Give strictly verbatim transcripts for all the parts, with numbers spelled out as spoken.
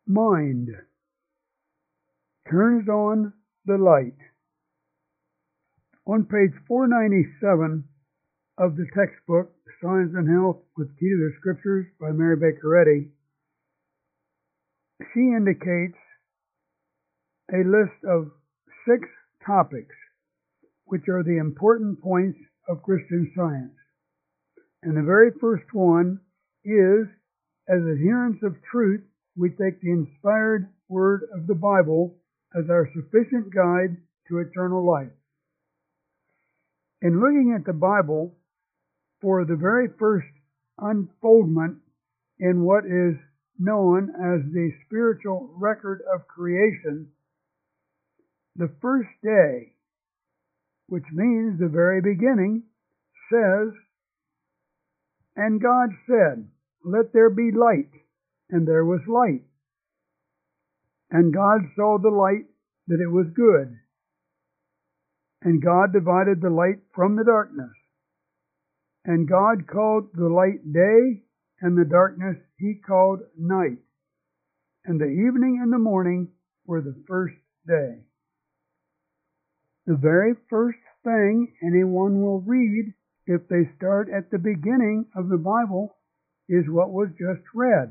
mind turns on the light. On page four ninety-seven of the textbook, Science and Health with Key to the Scriptures by Mary Baker Eddy, she indicates a list of six topics which are the important points of Christian Science. And the very first one is, as adherents of truth, we take the inspired word of the Bible as our sufficient guide to eternal life. In looking at the Bible for the very first unfoldment in what is known as the spiritual record of creation, the first day, which means the very beginning, says, "And God said, Let there be light, and there was light. And God saw the light that it was good. And God divided the light from the darkness. And God called the light day, and the darkness he called night. And the evening and the morning were the first day." The very first thing anyone will read if they start at the beginning of the Bible is what was just read.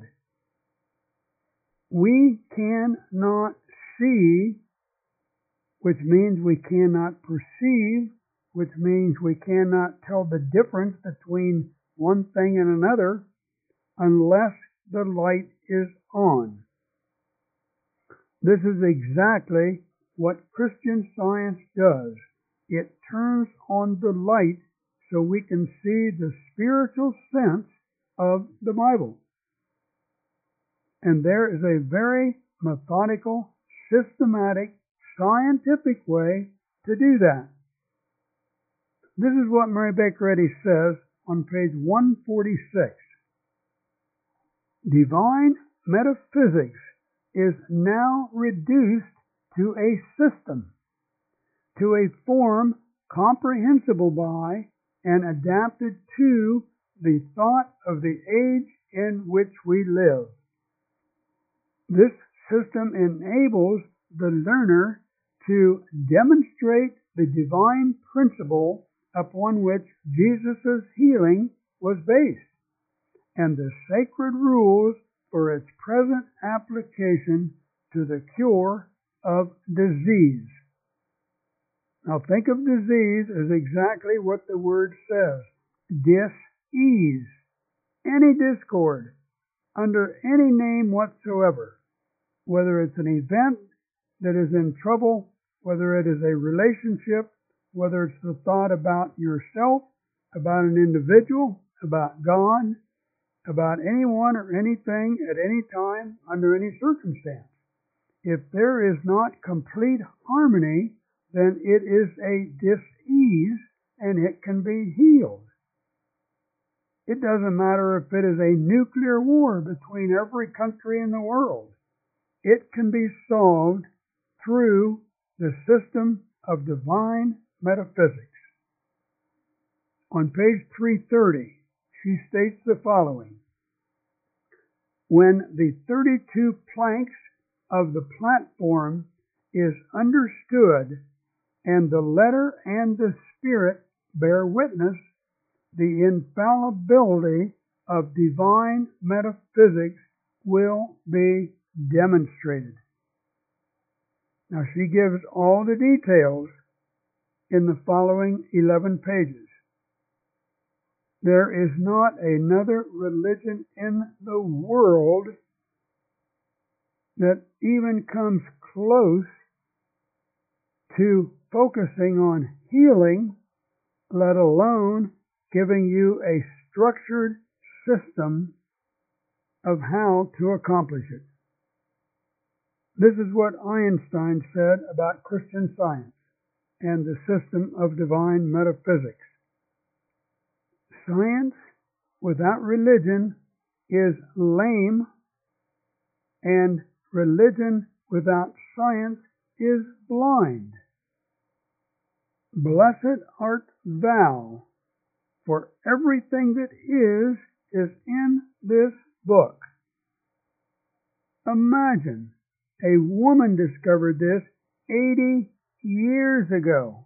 We cannot see, which means we cannot perceive, which means we cannot tell the difference between one thing and another unless the light is on. This is exactly what Christian Science does. It turns on the light so we can see the spiritual sense of the Bible. And there is a very methodical, systematic, scientific way to do that. This is what Mary Baker Eddy says on page one forty-six. Divine metaphysics is now reduced to a system, to a form comprehensible by and adapted to the thought of the age in which we live. This system enables the learner to demonstrate the divine principle upon which Jesus' healing was based, and the sacred rules for its present application to the cure of disease. Now think of disease as exactly what the word says. Dis-ease. Any discord, under any name whatsoever, whether it's an event that is in trouble, whether it is a relationship, whether it's the thought about yourself, about an individual, about God, about anyone or anything at any time, under any circumstance. If there is not complete harmony, then it is a dis-ease and it can be healed. It doesn't matter if it is a nuclear war between every country in the world. It can be solved through the system of divine metaphysics. On page three thirty, she states the following. When the thirty-two planks of the platform is understood and the letter and the spirit bear witness, the infallibility of divine metaphysics will be demonstrated. Now she gives all the details in the following eleven pages. There is not another religion in the world that even comes close to focusing on healing, let alone giving you a structured system of how to accomplish it. This is what Einstein said about Christian Science and the system of divine metaphysics. Science without religion is lame, and religion without science is blind. Blessed art thou, for everything that is, is in this book. imagine, a woman discovered this eighty years ago.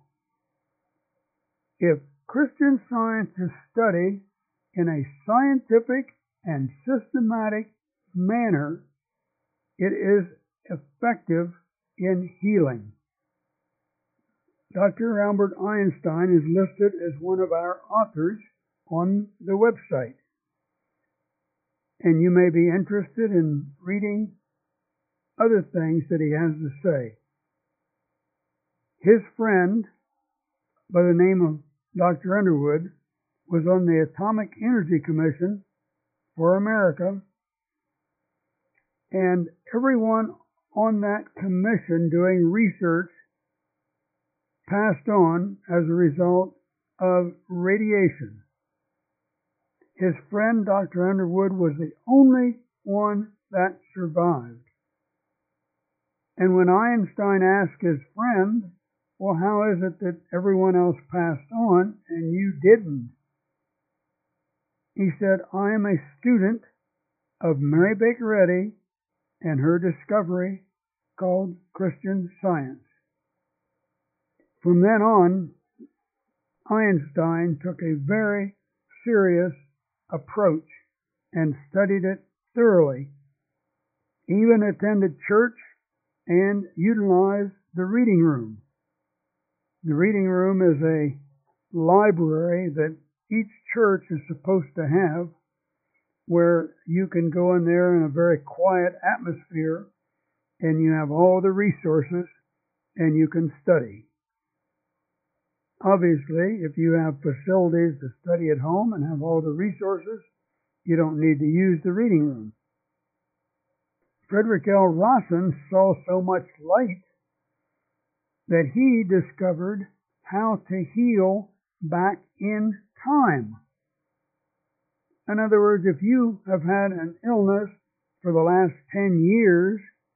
If Christian Science is studied in a scientific and systematic manner, it is effective in healing. Doctor Albert Einstein is listed as one of our authors on the website, and you may be interested in reading other things that he has to say. His friend, by the name of Doctor Underwood, was on the Atomic Energy Commission for America, and everyone on that commission doing research passed on as a result of radiation. His friend, Doctor Underwood, was the only one that survived. And when Einstein asked his friend, well, how is it that everyone else passed on and you didn't? He said, I am a student of Mary Baker Eddy and her discovery called Christian Science. From then on, Einstein took a very serious approach and studied it thoroughly, even attended church and utilized the reading room. The reading room is a library that each church is supposed to have, where you can go in there in a very quiet atmosphere and you have all the resources and you can study. Obviously, if you have facilities to study at home and have all the resources, you don't need to use the reading room. Frederick L. Rawson saw so much light that he discovered how to heal back in time. In other words, if you have had an illness for the last ten years,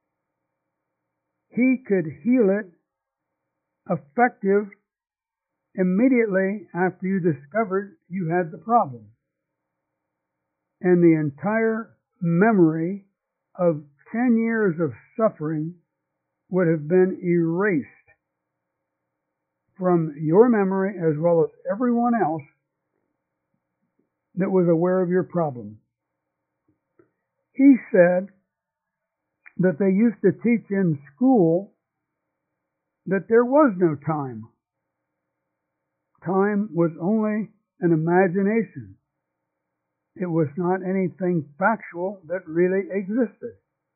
he could heal it effective immediately after you discovered you had the problem. And the entire memory of ten years of suffering would have been erased from your memory as well as everyone else that was aware of your problem. He said that they used to teach in school that there was no time. Time was only an imagination. It was not anything factual that really existed.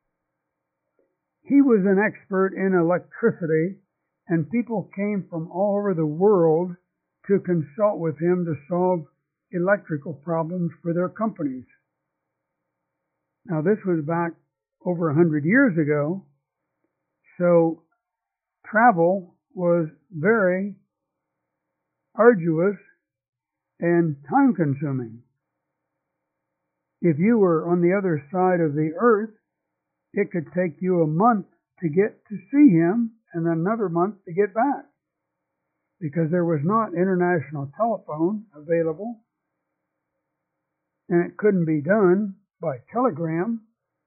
He was an expert in electricity, and people came from all over the world to consult with him to solve electrical problems for their companies. Now, this was back over a hundred years ago, so travel was very arduous and time-consuming. If you were on the other side of the earth, it could take you a month to get to see him and another month to get back, because there was not international telephone available, and it couldn't be done by telegram.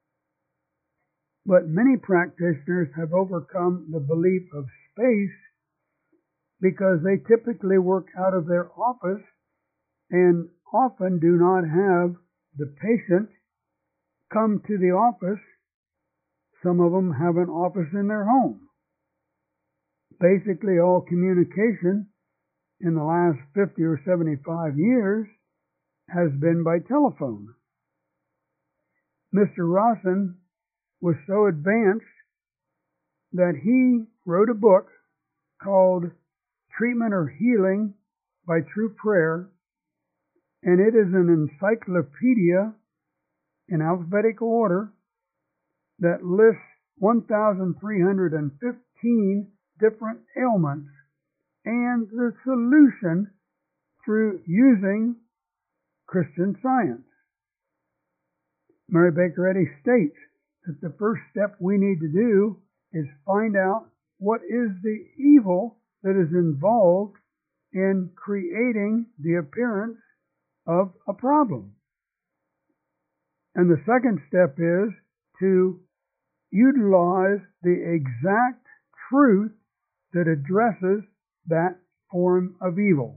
But many practitioners have overcome the belief of space because they typically work out of their office and often do not have the patient come to the office. Some of them have an office in their home. Basically, all communication in the last fifty or seventy-five years has been by telephone. Mister Rawson was so advanced that he wrote a book called Treatment or Healing by True Prayer, and it is an encyclopedia in alphabetical order that lists one thousand three hundred fifteen different ailments and the solution through using Christian Science. Mary Baker Eddy states that the first step we need to do is find out what is the evil that is involved in creating the appearance of a problem. And the second step is to utilize the exact truth that addresses that form of evil.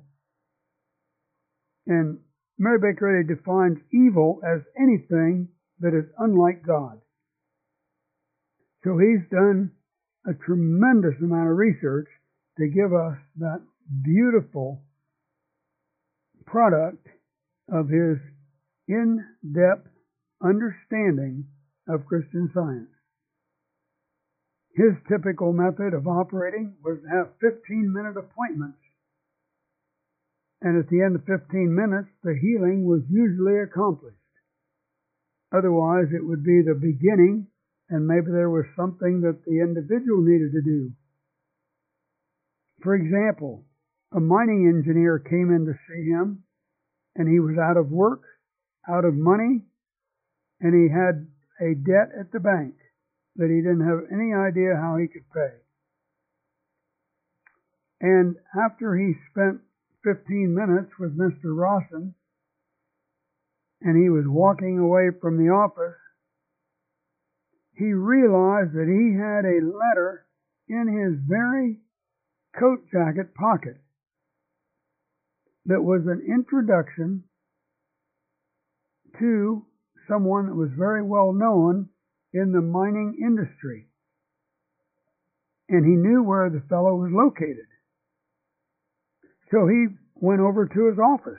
And Mary Baker Eddy defines evil as anything that is unlike God. So he's done a tremendous amount of research to give us that beautiful product of his in-depth understanding of Christian Science. His typical method of operating was to have fifteen-minute appointments. And at the end of fifteen minutes, the healing was usually accomplished. Otherwise, it would be the beginning, and maybe there was something that the individual needed to do. For example, a mining engineer came in to see him, and he was out of work, out of money, and he had a debt at the bank that he didn't have any idea how he could pay. And after he spent fifteen minutes with Mister Rawson, and he was walking away from the office, he realized that he had a letter in his very coat jacket pocket that was an introduction to someone that was very well known in the mining industry. And he knew where the fellow was located. So he went over to his office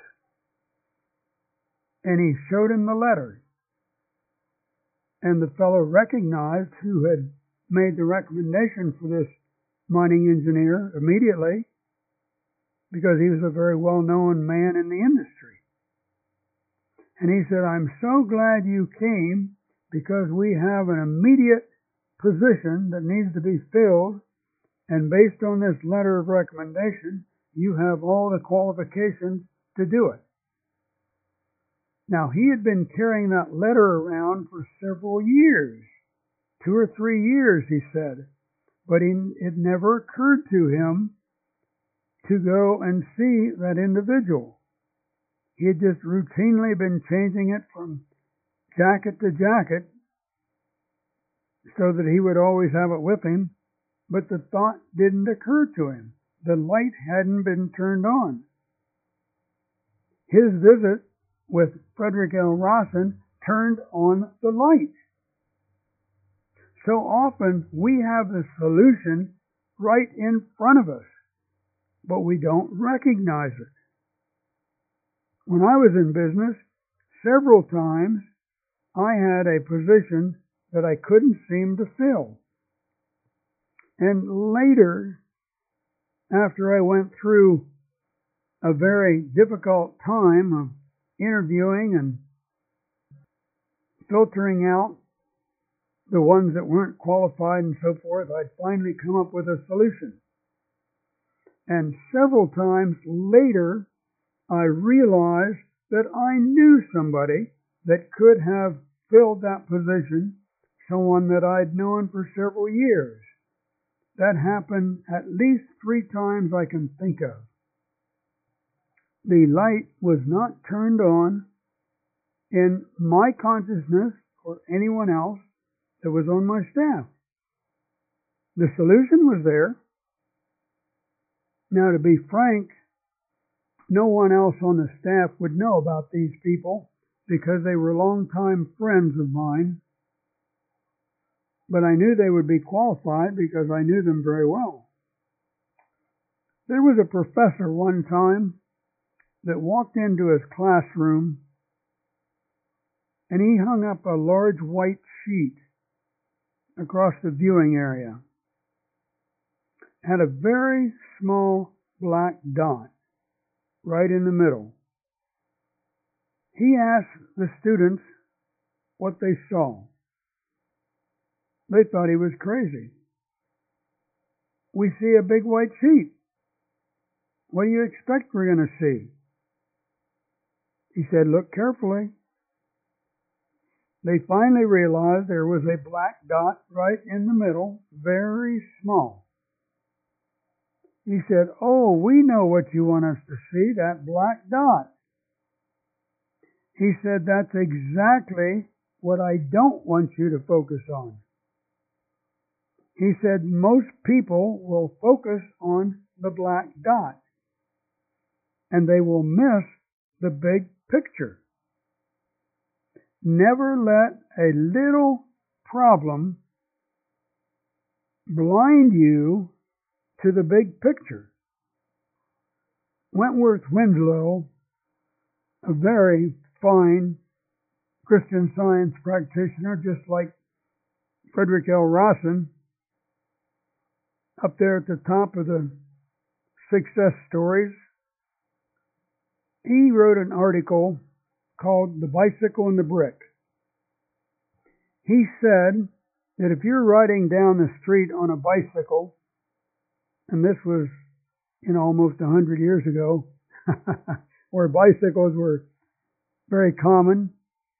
and he showed him the letter. And the fellow recognized who had made the recommendation for this mining engineer immediately, because he was a very well-known man in the industry. And he said, "I'm so glad you came, because we have an immediate position that needs to be filled, and based on this letter of recommendation, you have all the qualifications to do it." Now, he had been carrying that letter around for several years, two or three years, he said, but he, it never occurred to him to go and see that individual. He had just routinely been changing it from jacket to jacket so that he would always have it with him, but the thought didn't occur to him. The light hadn't been turned on. His visit with Frederick L. Rawson turned on the light. So often we have the solution right in front of us, but we don't recognize it. When I was in business, several times I had a position that I couldn't seem to fill. And later, after I went through a very difficult time of interviewing and filtering out the ones that weren't qualified and so forth, I'd finally come up with a solution. And several times later, I realized that I knew somebody that could have filled that position, someone that I'd known for several years. That happened at least three times I can think of. The light was not turned on in my consciousness or anyone else that was on my staff. The solution was there. Now, to be frank, no one else on the staff would know about these people because they were longtime friends of mine. But I knew they would be qualified because I knew them very well. There was a professor one time that walked into his classroom, and he hung up a large white sheet across the viewing area. Had a very small black dot right in the middle. He asked the students what they saw. They thought he was crazy. "We see a big white sheet. What do you expect we're going to see?" He said, "Look carefully." They finally realized there was a black dot right in the middle, very small. He said, "Oh, we know what you want us to see, that black dot." He said, "That's exactly what I don't want you to focus on. He said most people will focus on the black dot and they will miss the big picture. Never let a little problem blind you to the big picture. Wentworth Winslow, a very fine Christian Science practitioner, just like Frederick L. Rawson, up there at the top of the success stories, he wrote an article called The Bicycle and the Brick. He said that if you're riding down the street on a bicycle, and this was, you know, almost a hundred years ago, where bicycles were very common.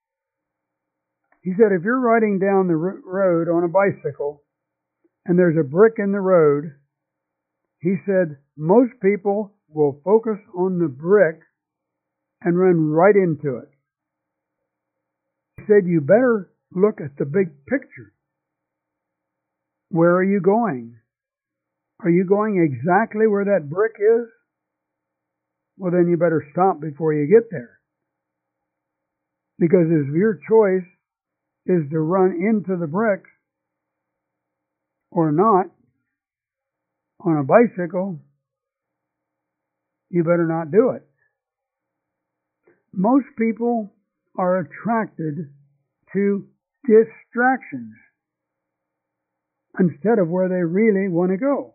He said if you're riding down the road on a bicycle and there's a brick in the road, he said most people will focus on the brick and run right into it. He said you better look at the big picture. Where are you going? Are you going exactly where that brick is? Well, then you better stop before you get there. Because if your choice is to run into the brick or not on a bicycle, you better not do it. Most people are attracted to distractions instead of where they really want to go.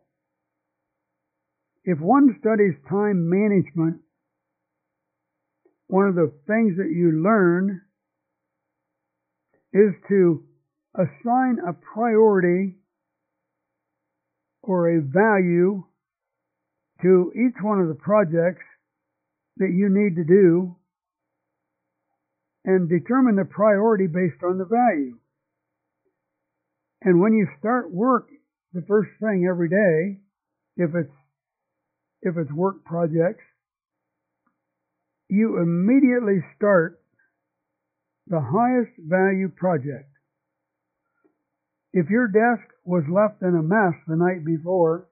If one studies time management, one of the things that you learn is to assign a priority or a value to each one of the projects that you need to do and determine the priority based on the value. And when you start work the first thing every day, if it's if it's work projects, you immediately start the highest value project. If your desk was left in a mess the night before,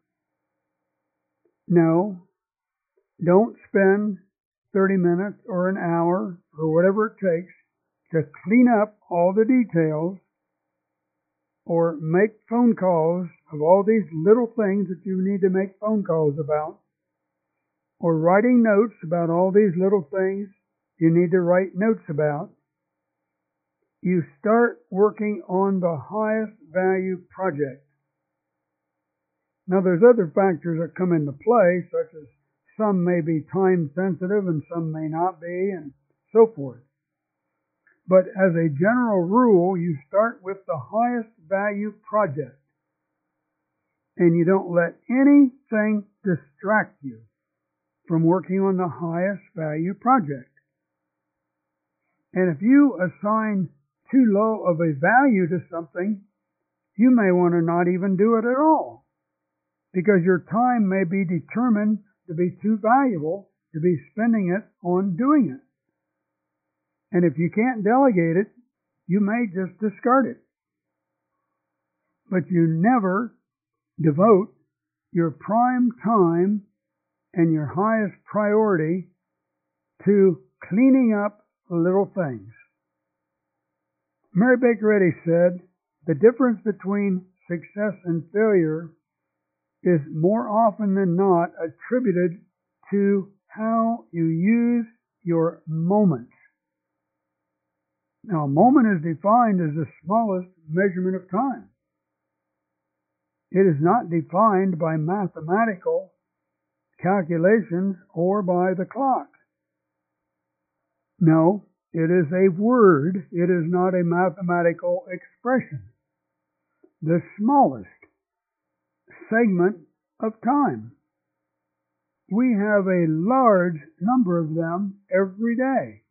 no, don't spend thirty minutes or an hour or whatever it takes to clean up all the details or make phone calls of all these little things that you need to make phone calls about, or writing notes about all these little things you need to write notes about. You start working on the highest value project. Now there's other factors that come into play, such as some may be time sensitive and some may not be, and so forth. But as a general rule, you start with the highest value project, and you don't let anything distract you from working on the highest value project. And if you assign too low of a value to something, you may want to not even do it at all, because your time may be determined to be too valuable to be spending it on doing it. And if you can't delegate it, you may just discard it. But you never devote your prime time and your highest priority to cleaning up little things. Mary Baker Eddy said, the difference between success and failure is more often than not attributed to how you use your moments. Now, a moment is defined as the smallest measurement of time. It is not defined by mathematical calculations or by the clock. No, it is a word. It is not a mathematical expression. The smallest segment of time. We have a large number of them every day.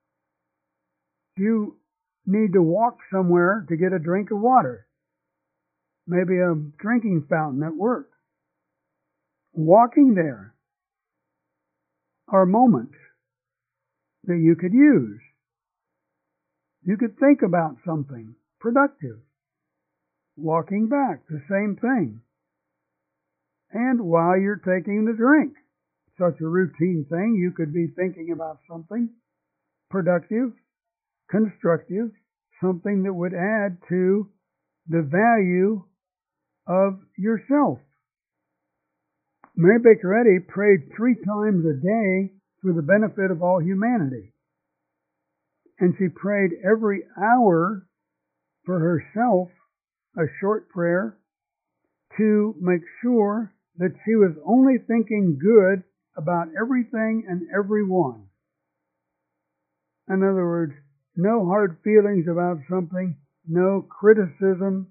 You need to walk somewhere to get a drink of water, maybe a drinking fountain at work. Walking there are moments that you could use. You could think about something productive. walking back, the same thing. And while you're taking the drink, such a routine thing, you could be thinking about something productive, constructive, something that would add to the value of yourself. Mary Baker Eddy prayed three times a day for the benefit of all humanity. And she prayed every hour for herself, a short prayer, to make sure that she was only thinking good about everything and everyone. In other words, no hard feelings about something, no criticism,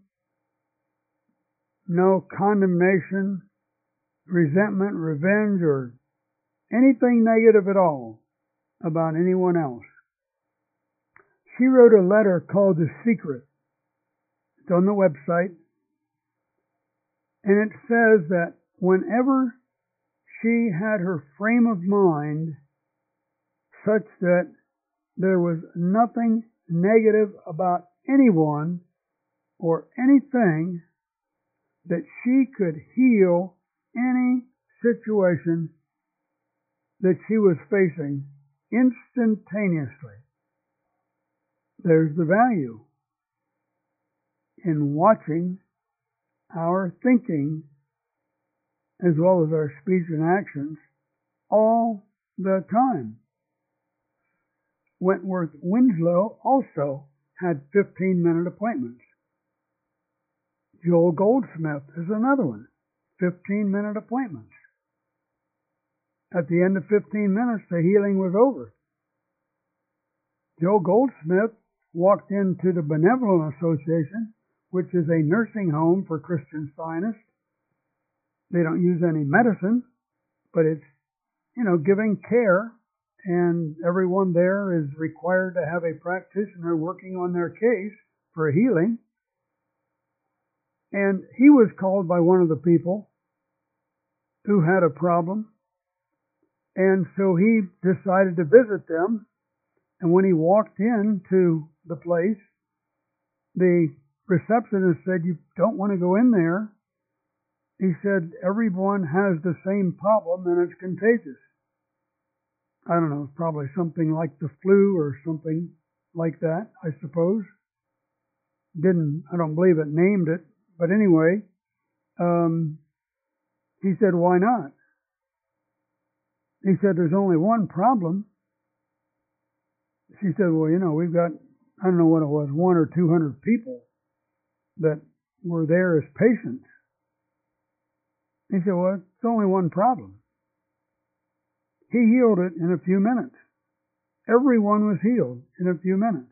no condemnation, resentment, revenge, or anything negative at all about anyone else. She wrote a letter called The Secret. It's on the website. And it says that whenever she had her frame of mind such that there was nothing negative about anyone or anything, that she could heal any situation that she was facing instantaneously. There's the value in watching our thinking as well as our speech and actions all the time. Wentworth Winslow also had fifteen-minute appointments. Joel Goldsmith is another one, fifteen-minute appointments. At the end of fifteen minutes, the healing was over. Joel Goldsmith walked into the Benevolent Association, which is a nursing home for Christian Scientists. They don't use any medicine, but it's, you know, giving care, and everyone there is required to have a practitioner working on their case for healing. And he was called by one of the people who had a problem, and so he decided to visit them. And when he walked into the place, the receptionist said, "You don't want to go in there." He said, "Everyone has the same problem and it's contagious." I don't know, probably something like the flu or something like that, I suppose. Didn't, I don't believe it named it. But anyway, um, he said, "Why not?" He said, "There's only one problem." She said, "Well, you know, we've got, I don't know what it was, one or two hundred people that were there as patients." He said, "Well, it's only one problem." He healed it in a few minutes. Everyone was healed in a few minutes.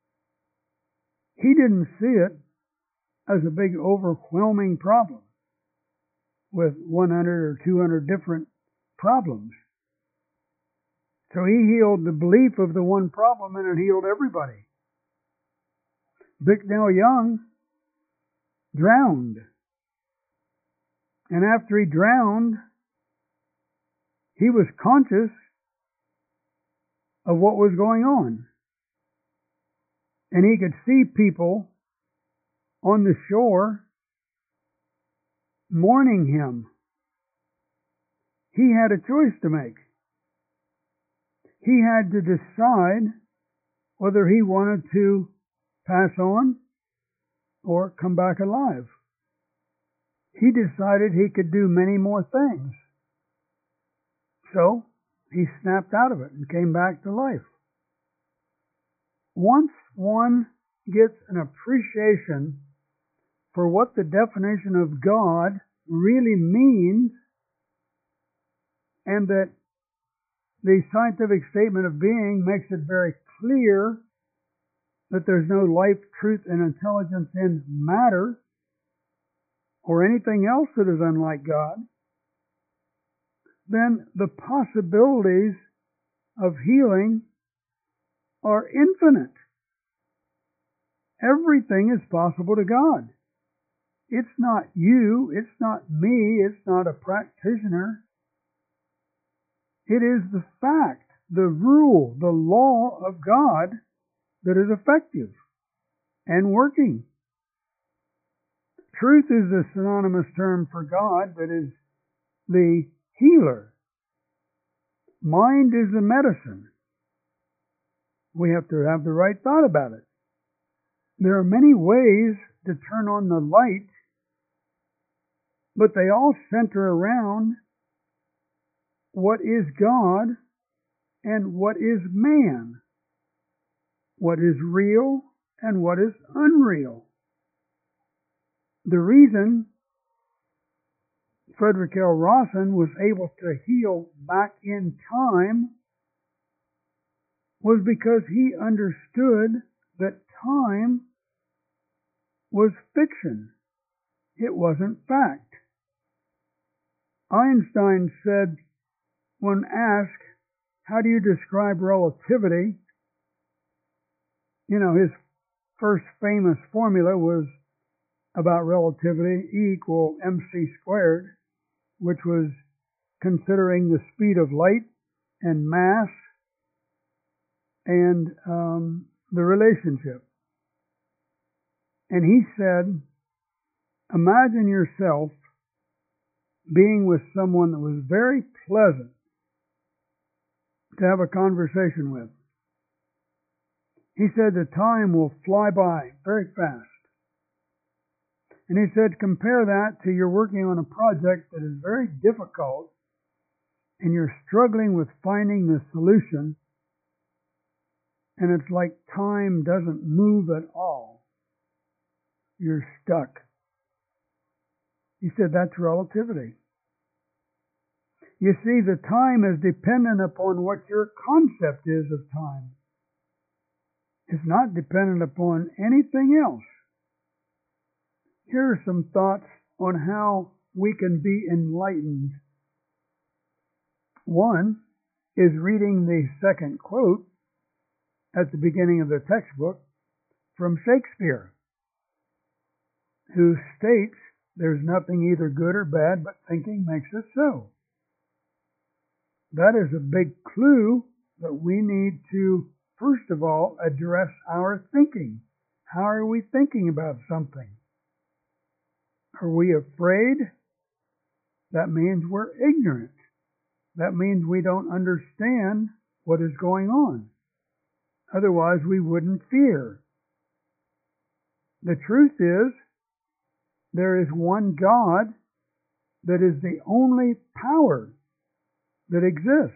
He didn't see it as a big overwhelming problem with one hundred or two hundred different problems. So he healed the belief of the one problem, and it healed everybody. Bicknell Young drowned. And after he drowned, he was conscious of what was going on. And he could see people on the shore mourning him. He had a choice to make. He had to decide whether he wanted to pass on or come back alive. He decided he could do many more things. So he snapped out of it and came back to life. Once one gets an appreciation for what the definition of God really means, and that the scientific statement of being makes it very clear that there's no life, truth, and intelligence in matter or anything else that is unlike God, then the possibilities of healing are infinite. Everything is possible to God. It's not you, it's not me, it's not a practitioner. It is the fact, the rule, the law of God that is effective and working. Truth is a synonymous term for God that is the healer. Mind is the medicine. We have to have the right thought about it. There are many ways to turn on the light, but they all center around what is God and what is man, what is real and what is unreal. The reason Frederick L. Rawson was able to heal back in time was because he understood that time was fiction. It wasn't fact. Einstein said, when asked, how do you describe relativity? You know, his first famous formula was about relativity, E equal mc squared, which was considering the speed of light and mass and um, the relationship. And he said, imagine yourself being with someone that was very pleasant to have a conversation with. He said the time will fly by very fast. And he said, compare that to you're working on a project that is very difficult and you're struggling with finding the solution, and it's like time doesn't move at all. You're stuck. He said that's relativity. You see, the time is dependent upon what your concept is of time. It's not dependent upon anything else. Here are some thoughts on how we can be enlightened. One is reading the second quote at the beginning of the textbook from Shakespeare, who states, there's nothing either good or bad, but thinking makes it so. That is a big clue that we need to, first of all, address our thinking. How are we thinking about something? Are we afraid? That means we're ignorant. That means we don't understand what is going on. Otherwise, we wouldn't fear. The truth is, there is one God that is the only power that exists.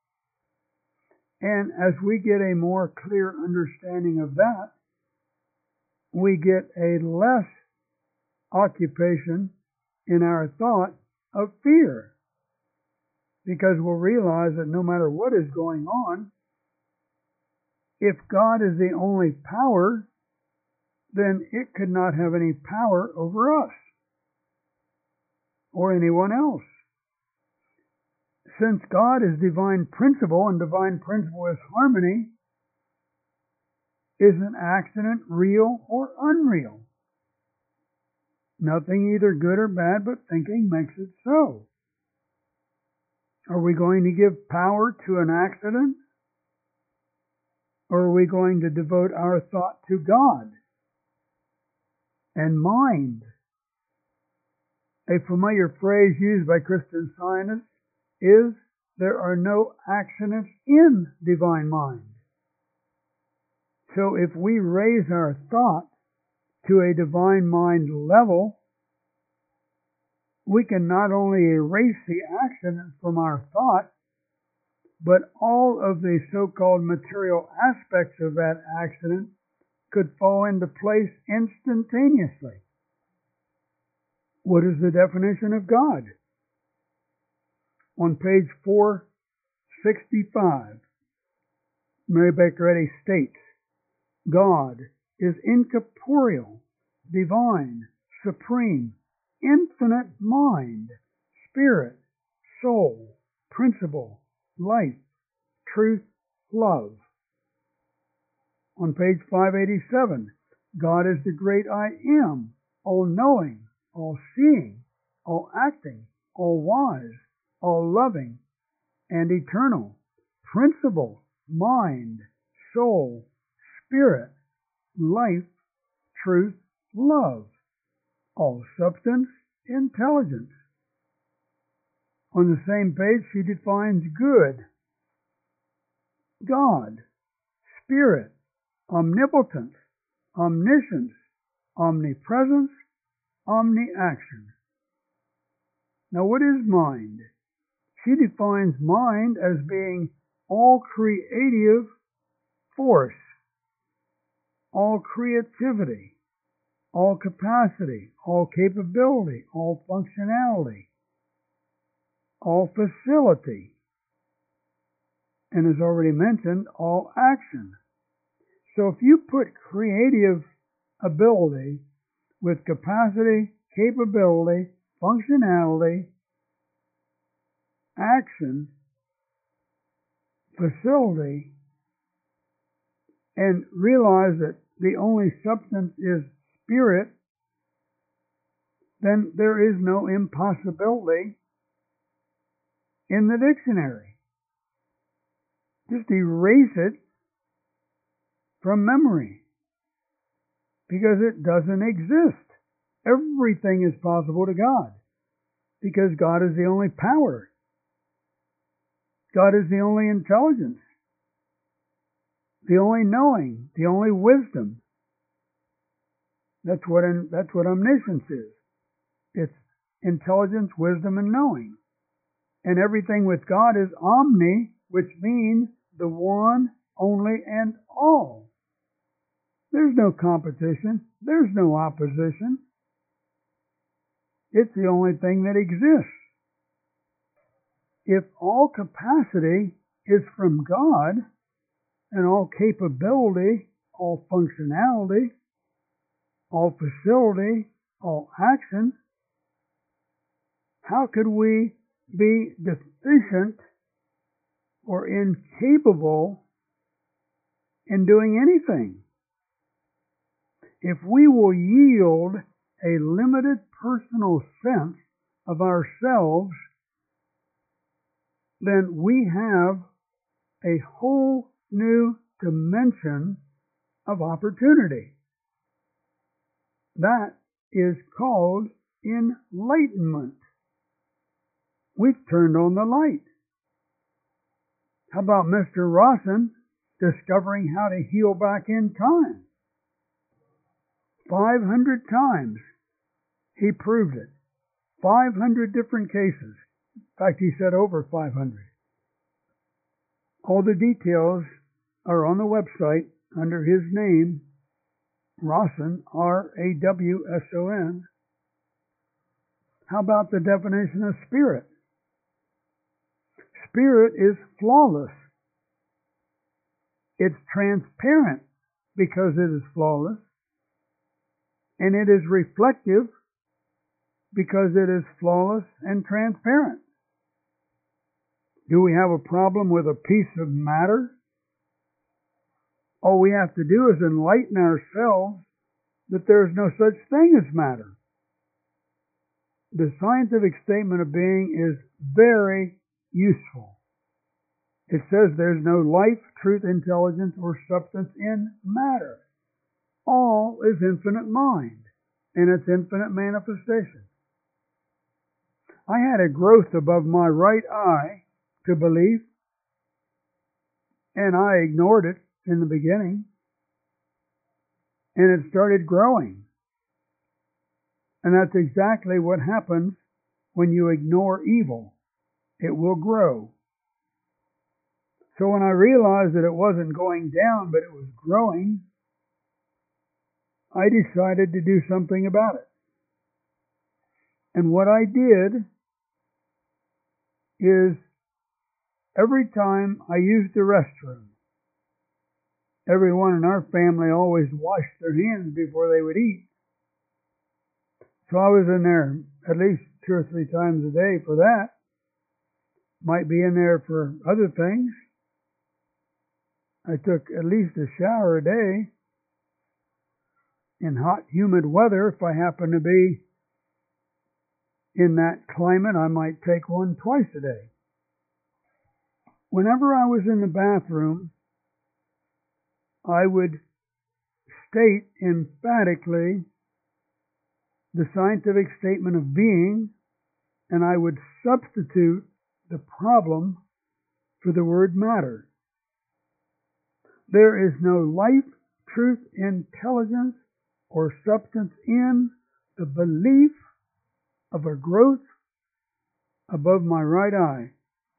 And as we get a more clear understanding of that, we get a less occupation in our thought of fear. Because we'll realize that no matter what is going on, if God is the only power, then it could not have any power over us or anyone else. Since God is divine principle, and divine principle is harmony, is an accident real or unreal? Nothing either good or bad, but thinking makes it so. Are we going to give power to an accident? Or are we going to devote our thought to God and mind? A familiar phrase used by Christian Scientists is, there are no accidents in divine mind. So if we raise our thought to a divine mind level, we can not only erase the accident from our thought, but all of the so-called material aspects of that accident could fall into place instantaneously. What is the definition of God? On page four sixty-five, Mary Baker Eddy states, God is incorporeal, divine, supreme, infinite mind, spirit, soul, principle, life, truth, love. On page five eighty-seven, God is the great I Am, all-knowing, all-seeing, all-acting, all-wise, all-loving, and eternal, principle, mind, soul, spirit, life, truth, love. all substance, intelligence. On the same page, she defines good, God, spirit, omnipotence, omniscience, omnipresence, omni-action. Now, what is mind? She defines mind as being all creative force, all creativity, all capacity, all capability, all functionality, all facility, and as already mentioned, all action. So if you put creative ability with capacity, capability, functionality, action, facility, and realize that the only substance is spirit, then there is no impossibility in the dictionary. Just erase it from memory, because it doesn't exist. Everything is possible to God, because God is the only power. God is the only intelligence, the only knowing, the only wisdom. That's what that's what omniscience is. It's intelligence, wisdom, and knowing. And everything with God is omni, which means the one, only, and all. There's no competition. There's no opposition. It's the only thing that exists. If all capacity is from God, and all capability, all functionality, all facility, all action, how could we be deficient or incapable in doing anything? If we will yield a limited personal sense of ourselves, then we have a whole new dimension of opportunity. That is called enlightenment. We've turned on the light. How about Mister Rawson discovering how to heal back in time? five hundred times he proved it. five hundred different cases. In fact, he said over five hundred. All the details are on the website under his name, Rawson, R A W S O N. How about the definition of spirit? Spirit is flawless. It's transparent because it is flawless. And it is reflective because it is flawless and transparent. Do we have a problem with a piece of matter? All we have to do is enlighten ourselves that there is no such thing as matter. The scientific statement of being is very useful. It says there's no life, truth, intelligence, or substance in matter. All is infinite mind and its infinite manifestation. I had a growth above my right eye to belief, and I ignored it in the beginning, and it started growing. And that's exactly what happens when you ignore evil. It will grow. So when I realized that it wasn't going down, but it was growing, I decided to do something about it. And what I did is every time I used the restroom, everyone in our family always washed their hands before they would eat. So I was in there at least two or three times a day for that. Might be in there for other things. I took at least a shower a day. In hot, humid weather, if I happen to be in that climate, I might take one twice a day. Whenever I was in the bathroom, I would state emphatically the scientific statement of being, and I would substitute the problem for the word matter. There is no life, truth, intelligence, or substance in the belief of a growth above my right eye.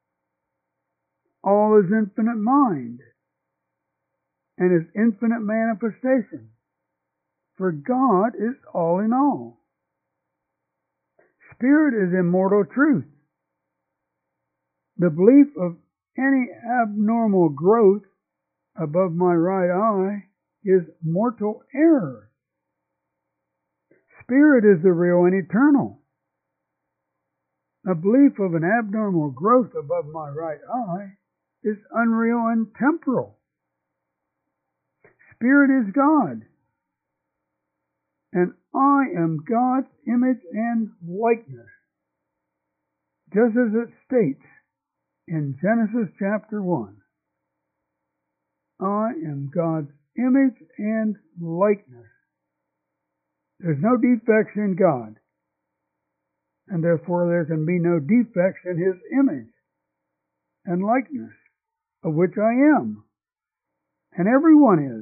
All is infinite mind and is infinite manifestation, for God is all in all. Spirit is immortal truth. The belief of any abnormal growth above my right eye is mortal error. Spirit is the real and eternal. A belief of an abnormal growth above my right eye is unreal and temporal. Spirit is God, and I am God's image and likeness, just as it states in Genesis chapter one. I am God's image and likeness. There's no defects in God, and therefore there can be no defects in His image and likeness, of which I am, and everyone is.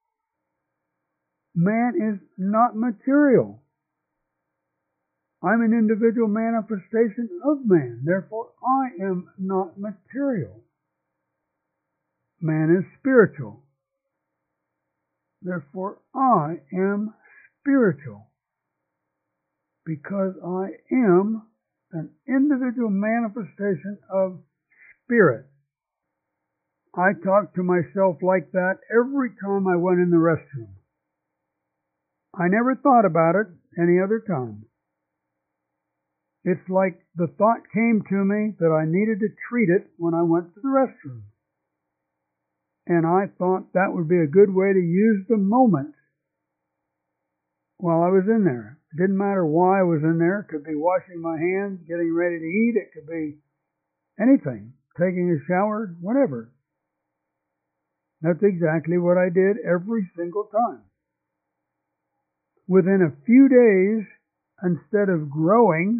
Man is not material. I'm an individual manifestation of man, therefore I am not material. Man is spiritual, therefore I am spiritual, because I am an individual manifestation of spirit. I talk to myself like that every time I went in the restroom. I never thought about it any other time. It's like the thought came to me that I needed to treat it when I went to the restroom. And I thought that would be a good way to use the moment while I was in there. It didn't matter why I was in there. It could be washing my hands, getting ready to eat. It could be anything, taking a shower, whatever. That's exactly what I did every single time. Within a few days, instead of growing,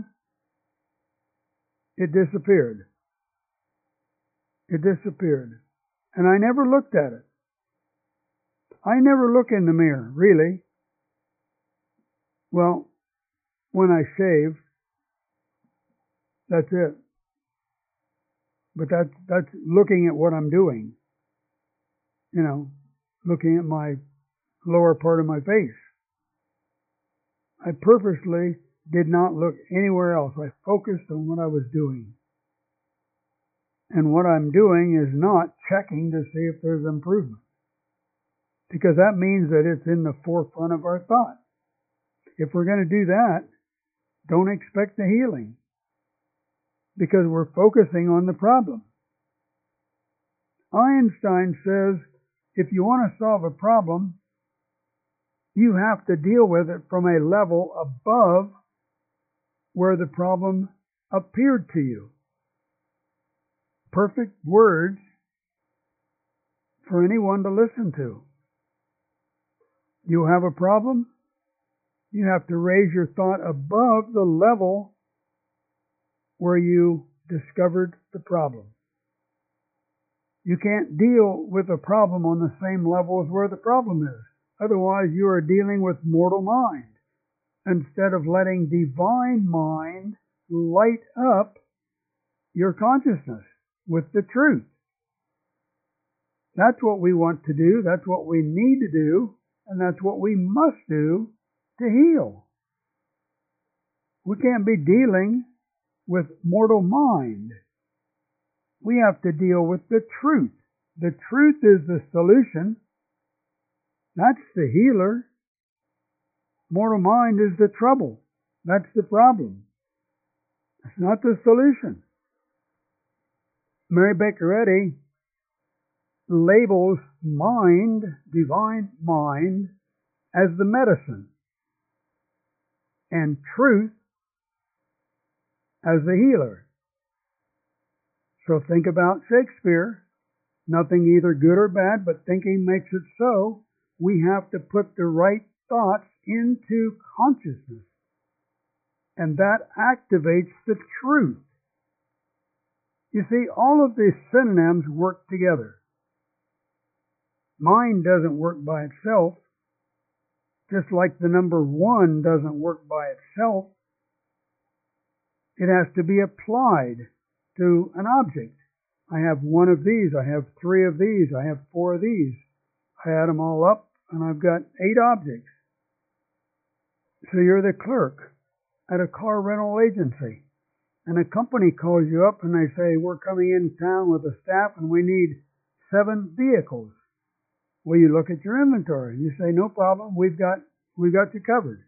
it disappeared. It disappeared. And I never looked at it. I never look in the mirror, really. Well, when I shave, that's it. But that's, that's looking at what I'm doing. You know, looking at my lower part of my face. I purposely did not look anywhere else. I focused on what I was doing. And what I'm doing is not checking to see if there's improvement, because that means that it's in the forefront of our thought. If we're going to do that, don't expect the healing, because we're focusing on the problem. Einstein says if you want to solve a problem, you have to deal with it from a level above where the problem appeared to you. Perfect words for anyone to listen to. You have a problem? You have to raise your thought above the level where you discovered the problem. You can't deal with a problem on the same level as where the problem is. Otherwise, you are dealing with mortal mind, instead of letting divine mind light up your consciousness with the truth. That's what we want to do. That's what we need to do. And that's what we must do to heal. We can't be dealing with mortal mind. We have to deal with the truth. The truth is the solution. That's the healer. Mortal mind is the trouble. That's the problem. It's not the solution. Mary Baker Eddy labels mind, divine mind, as the medicine, and truth as the healer. So think about Shakespeare. Nothing either good or bad, but thinking makes it so. We have to put the right thoughts into consciousness. and that activates the truth. You see, all of these synonyms work together. Mind doesn't work by itself, just like the number one doesn't work by itself. It has to be applied to an object. I have one of these, I have three of these, I have four of these. I add them all up, and I've got eight objects. So you're the clerk at a car rental agency, and a company calls you up and they say, we're coming in town with a staff and we need seven vehicles. Well, you look at your inventory and you say, no problem, we've got we've got you covered.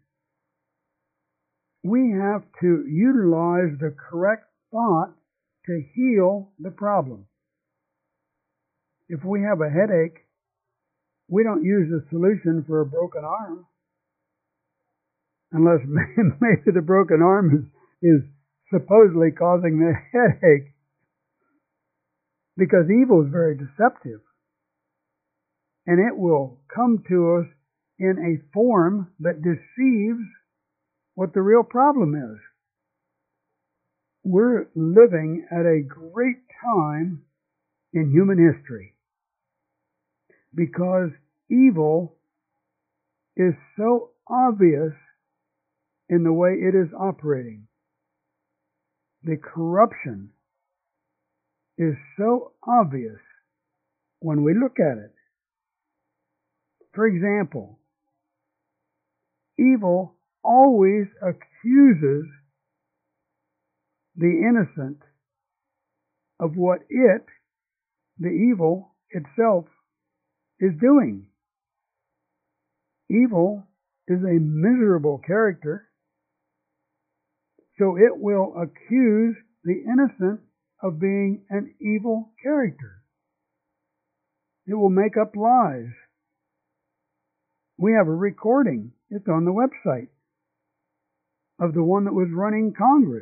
We have to utilize the correct thought to heal the problem. If we have a headache, we don't use the solution for a broken arm, unless maybe the broken arm is, is supposedly causing the headache, because evil is very deceptive, and it will come to us in a form that deceives what the real problem is. We're living at a great time in human history because evil is so obvious in the way it is operating. The corruption is so obvious when we look at it. For example, evil always accuses the innocent of what it, the evil itself, is doing. Evil is a miserable character, so it will accuse the innocent of being an evil character. It will make up lies. We have a recording, it's on the website, of the one that was running Congress.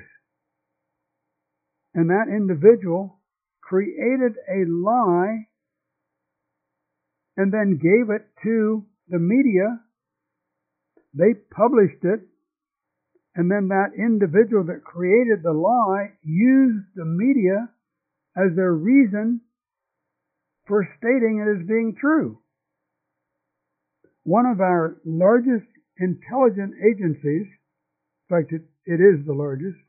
And that individual created a lie and then gave it to the media. They published it, and then that individual that created the lie used the media as their reason for stating it as being true. One of our largest intelligence agencies, in fact, it, it is the largest,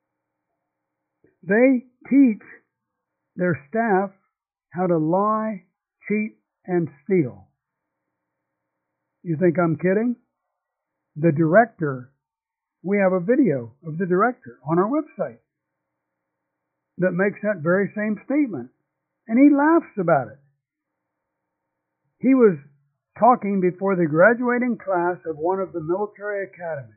they teach their staff how to lie, cheat, and steal. You think I'm kidding? The director, we have a video of the director on our website that makes that very same statement. And he laughs about it. He was talking before the graduating class of one of the military academies.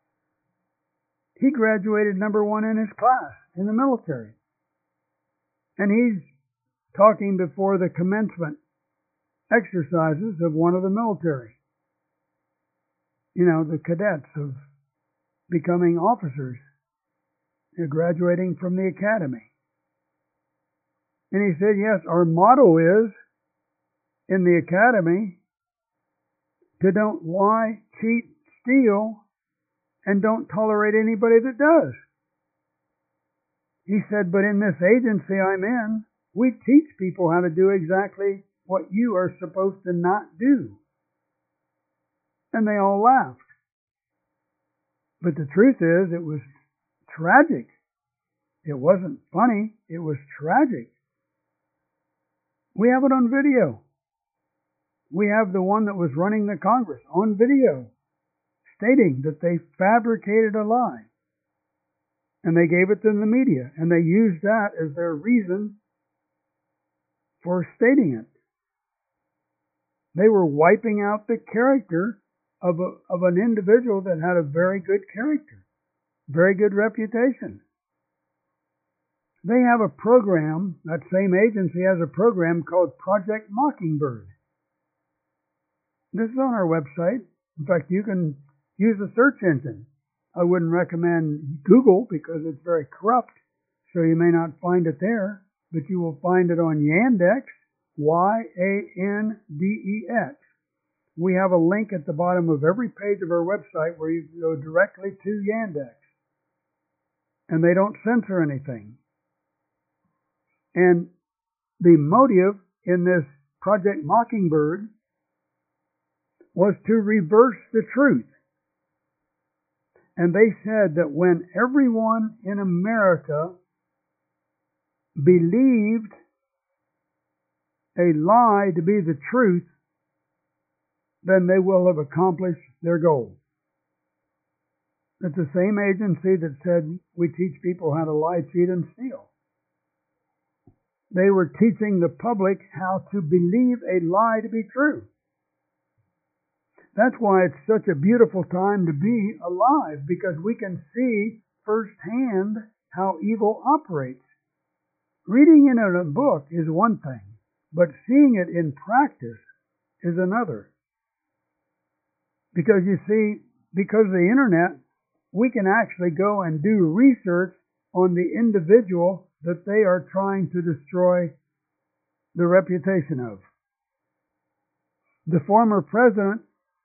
He graduated number one in his class in the military. And he's talking before the commencement exercises of one of the military. You know, the cadets of becoming officers. They're graduating from the academy. And he said, yes, our motto is, in the academy, to don't lie, cheat, steal, and don't tolerate anybody that does. He said, but in this agency I'm in, we teach people how to do exactly what you are supposed to not do. And they all laughed. But the truth is, it was tragic. It wasn't funny. It was tragic. We have it on video. We have the one that was running the Congress on video, stating that they fabricated a lie. And they gave it to the media, and they used that as their reason for stating it. They were wiping out the character of a, of an individual that had a very good character, very good reputation. They have a program, that same agency has a program called Project Mockingbird. This is on our website. In fact, you can use a search engine. I wouldn't recommend Google because it's very corrupt, so you may not find it there, but you will find it on Yandex, Y A N D E X. We have a link at the bottom of every page of our website where you can go directly to Yandex. and they don't censor anything. And the motive in this Project Mockingbird was to reverse the truth. And they said that when everyone in America believed a lie to be the truth, then they will have accomplished their goal. It's the same agency that said we teach people how to lie, cheat, and steal. They were teaching the public how to believe a lie to be true. That's why it's such a beautiful time to be alive, because we can see firsthand how evil operates. Reading it in a book is one thing, but seeing it in practice is another. Because you see, because of the internet, we can actually go and do research on the individual that they are trying to destroy the reputation of. The former president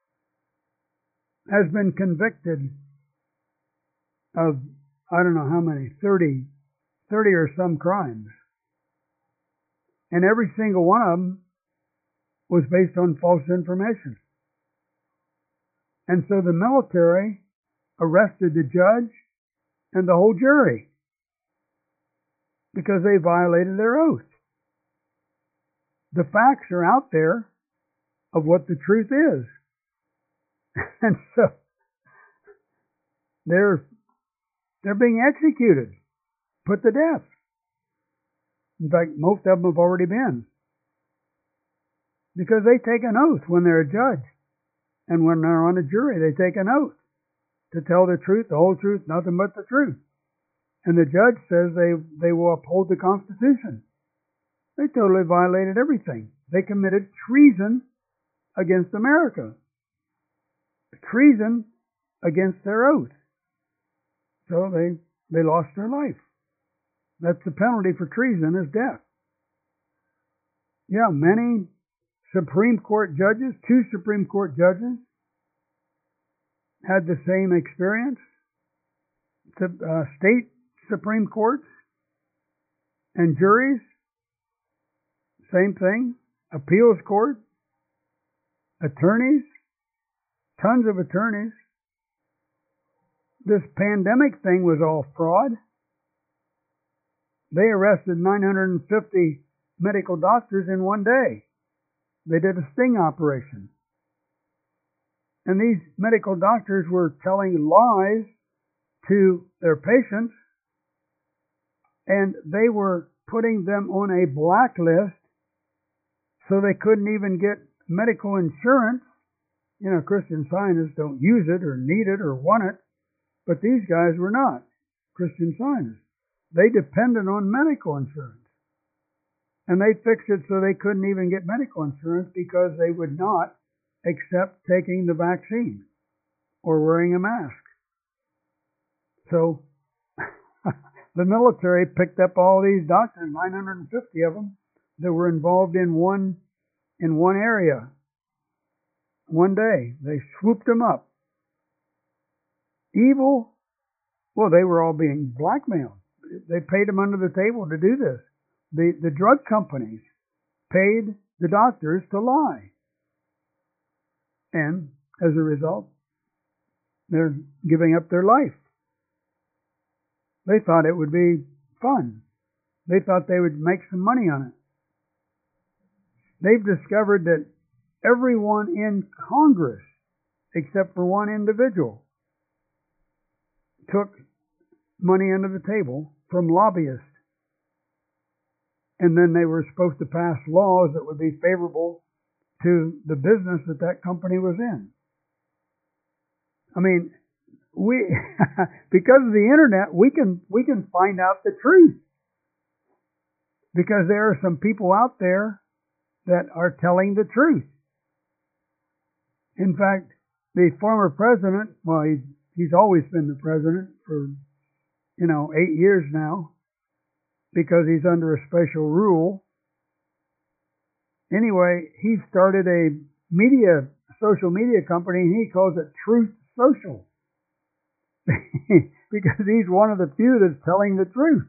has been convicted of, I don't know how many, thirty, thirty or some crimes. And every single one of them was based on false information. And so the military arrested the judge and the whole jury because they violated their oath. The facts are out there of what the truth is. And so they're they're being executed, put to death. In fact, most of them have already been. Because they take an oath when they're a judge. And when they're on a jury, they take an oath to tell the truth, the whole truth, nothing but the truth. And the judge says they, they will uphold the Constitution. They totally violated everything. They committed treason against America. Treason against their oath. So they, they lost their life. That's the penalty for treason, is death. Yeah, many Supreme Court judges, two Supreme Court judges, had the same experience. The uh, state Supreme Courts and juries, same thing. Appeals court, attorneys, tons of attorneys. This pandemic thing was all fraud. They arrested nine hundred fifty medical doctors in one day. They did a sting operation. And these medical doctors were telling lies to their patients, and they were putting them on a blacklist so they couldn't even get medical insurance. You know, Christian Scientists don't use it or need it or want it, but these guys were not Christian Scientists. They depended on medical insurance. And they fixed it so they couldn't even get medical insurance because they would not accept taking the vaccine or wearing a mask. So the military picked up all these doctors, nine hundred fifty of them, that were involved in one in one area. One day, they swooped them up. Evil, well, they were all being blackmailed. They paid them under the table to do this. The, the drug companies paid the doctors to lie. And as a result, they're giving up their life. They thought it would be fun. They thought they would make some money on it. They've discovered that everyone in Congress, except for one individual, took money under the table from lobbyists. And then they were supposed to pass laws that would be favorable to the business that that company was in. I mean, we because of the internet, we can we can find out the truth. Because there are some people out there that are telling the truth. In fact, the former president, well, he, he's always been the president for, you know, eight years now, because he's under a special rule. Anyway, he started a media, social media company, and he calls it Truth Social. because he's one of the few that's telling the truth.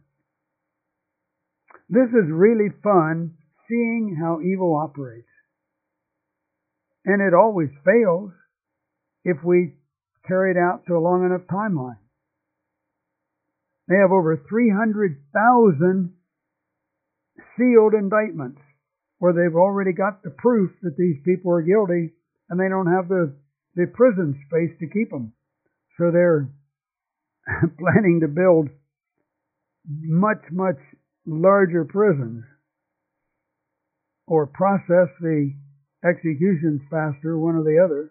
This is really fun, seeing how evil operates. And it always fails if we carry it out to a long enough timeline. They have over three hundred thousand sealed indictments where they've already got the proof that these people are guilty, and they don't have the, the prison space to keep them. So they're planning to build much, much larger prisons or process the executions faster, one or the other.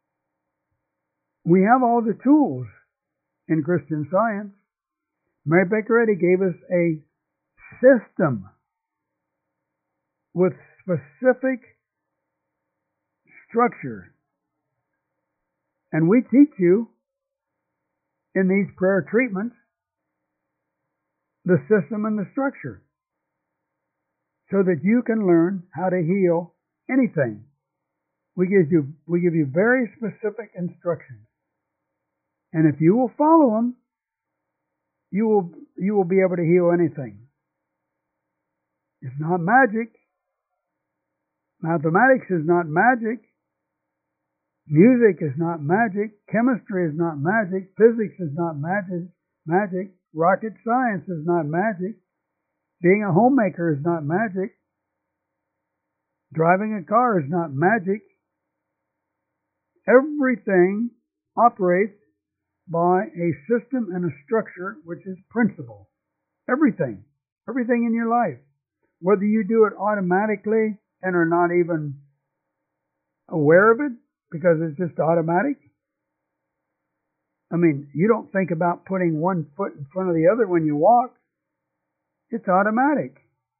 We have all the tools in Christian Science. Mary Baker Eddy gave us a system with specific structure. And we teach you in these prayer treatments the system and the structure so that you can learn how to heal anything. We give you, we give you very specific instructions. And if you will follow them, you will, you will be able to heal anything. It's not magic. Mathematics is not magic. Music is not magic. Chemistry is not magic. Physics is not magic. Magic. Rocket science is not magic. Being a homemaker is not magic. Driving a car is not magic. Everything operates by a system and a structure which is principle. Everything. Everything in your life. Whether you do it automatically and are not even aware of it because it's just automatic. I mean, you don't think about putting one foot in front of the other when you walk. It's automatic.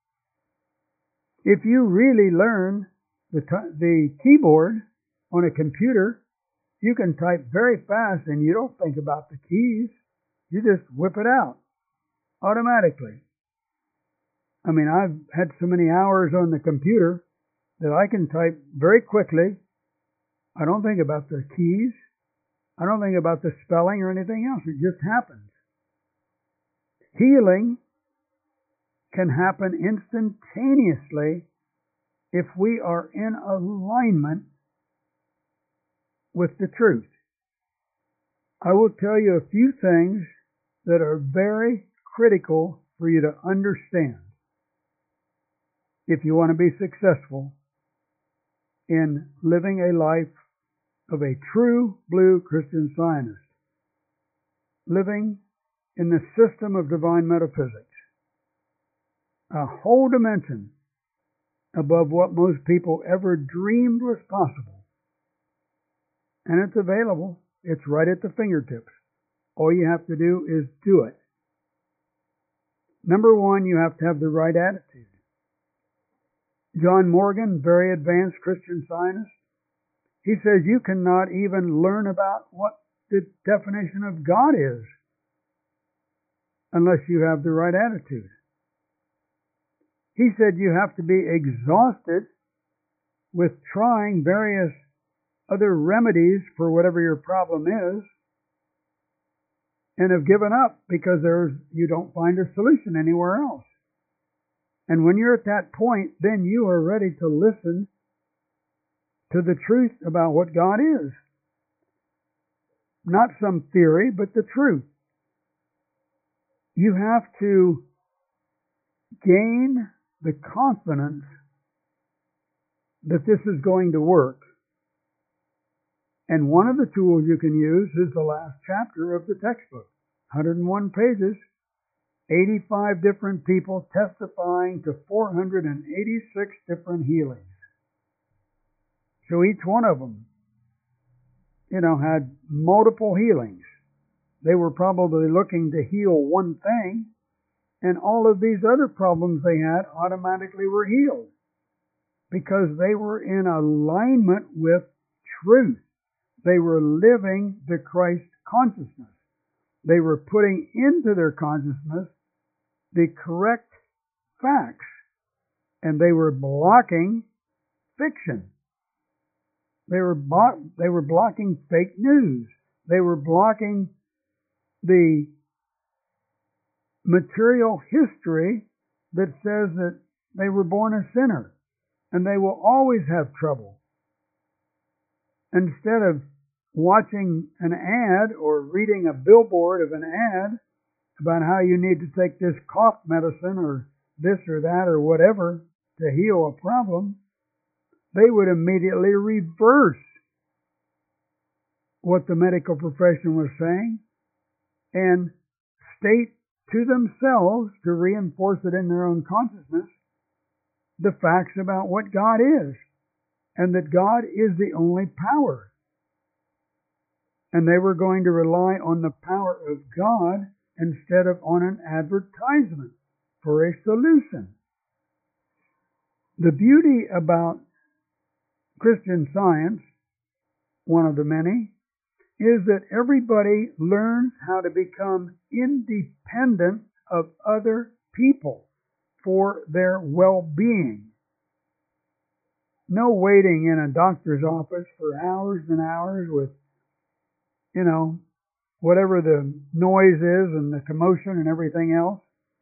If you really learn the, t- the keyboard on a computer, you can type very fast and you don't think about the keys. You just whip it out automatically. I mean, I've had so many hours on the computer that I can type very quickly. I don't think about the keys. I don't think about the spelling or anything else. It just happens. Healing can happen instantaneously if we are in alignment with the truth. I will tell you a few things that are very critical for you to understand if you want to be successful in living a life of a true blue Christian Scientist, living in the system of divine metaphysics, a whole dimension above what most people ever dreamed was possible. And it's available. It's right at the fingertips. All you have to do is do it. Number one, you have to have the right attitude. John Morgan, very advanced Christian Scientist, he says you cannot even learn about what the definition of God is unless you have the right attitude. He said you have to be exhausted with trying various other remedies for whatever your problem is and have given up because there's you don't find a solution anywhere else. And when you're at that point, then you are ready to listen to the truth about what God is. Not some theory, but the truth. You have to gain the confidence that this is going to work. And one of the tools you can use is the last chapter of the textbook. one hundred one pages, eighty-five different people testifying to four hundred eighty-six different healings. So each one of them, you know, had multiple healings. They were probably looking to heal one thing, and all of these other problems they had automatically were healed because they were in alignment with truth. They were living the Christ consciousness. They were putting into their consciousness the correct facts, and they were blocking fiction. They were bo- they were blocking fake news. They were blocking the material history that says that they were born a sinner and they will always have trouble. Instead of watching an ad or reading a billboard of an ad about how you need to take this cough medicine or this or that or whatever to heal a problem, they would immediately reverse what the medical profession was saying and state to themselves, to reinforce it in their own consciousness, the facts about what God is, and that God is the only power. And they were going to rely on the power of God instead of on an advertisement for a solution. The beauty about Christian Science, one of the many, is that everybody learns how to become independent of other people for their well-being. No waiting in a doctor's office for hours and hours with, you know, whatever the noise is and the commotion and everything else.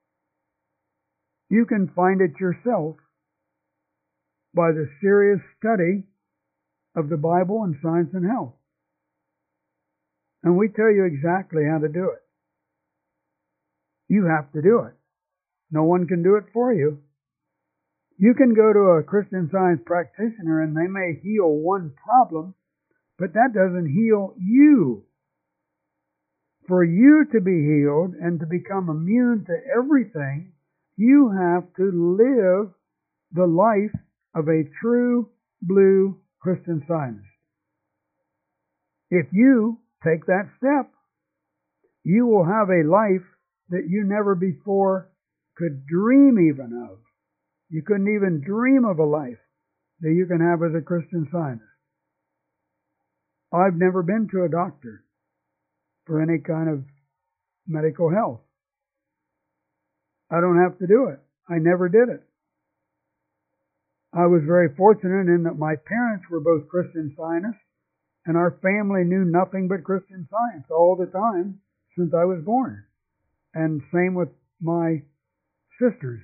You can find it yourself by the serious study of the Bible and science and health. And we tell you exactly how to do it. You have to do it. No one can do it for you. You can go to a Christian Science practitioner and they may heal one problem, but that doesn't heal you. For you to be healed and to become immune to everything, you have to live the life of a true blue Christian Scientist. If you take that step, you will have a life that you never before could dream even of. You couldn't even dream of a life that you can have as a Christian Scientist. I've never been to a doctor for any kind of medical health. I don't have to do it. I never did it. I was very fortunate in that my parents were both Christian Scientists, and our family knew nothing but Christian Science all the time since I was born. And same with my sisters.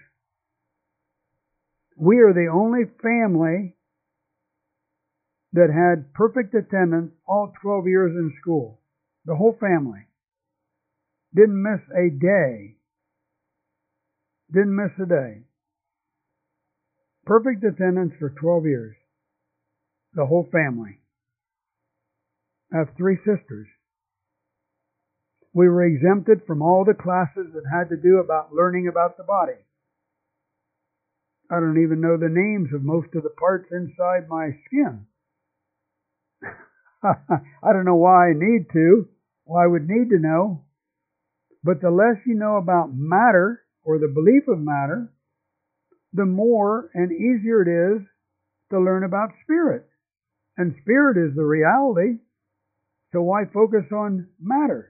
We are the only family that had perfect attendance all twelve years in school. The whole family. Didn't miss a day. Didn't miss a day. Perfect attendance for twelve years. The whole family. I have three sisters. We were exempted from all the classes that had to do about learning about the body. I don't even know the names of most of the parts inside my skin. I don't know why I need to, why I would need to know. But the less you know about matter, or the belief of matter, the more and easier it is to learn about spirit. And spirit is the reality, so why focus on matter?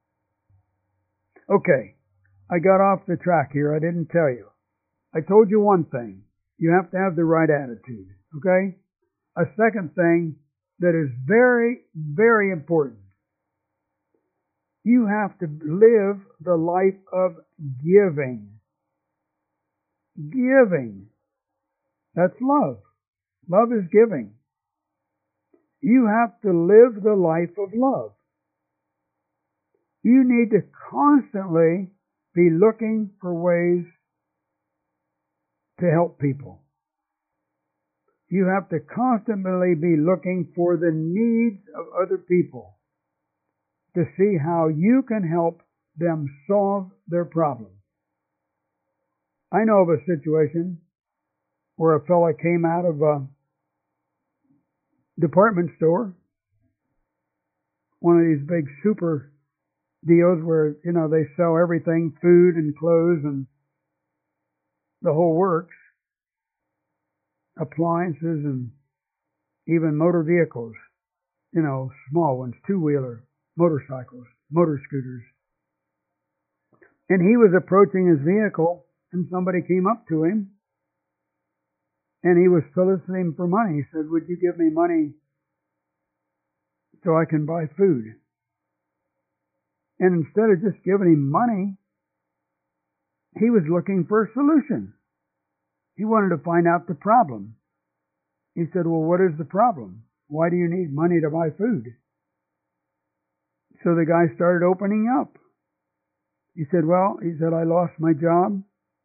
Okay, I got off the track here. I didn't tell you. I told you one thing. You have to have the right attitude, okay? A second thing that is very, very important. You have to live the life of giving. Giving. That's love. Love is giving. You have to live the life of love. You need to constantly be looking for ways to help people. You have to constantly be looking for the needs of other people to see how you can help them solve their problem. I know of a situation where a fella came out of a department store, one of these big super deals where, you know, they sell everything, food and clothes and the whole works, appliances and even motor vehicles, you know, small ones, two-wheeler, motorcycles, motor scooters. And he was approaching his vehicle and somebody came up to him and he was soliciting for money. He said, "Would you give me money so I can buy food?" And instead of just giving him money, he was looking for a solution. He wanted to find out the problem. He said, well, what is the problem? Why do you need money to buy food? So the guy started opening up. He said, well, he said, I lost my job.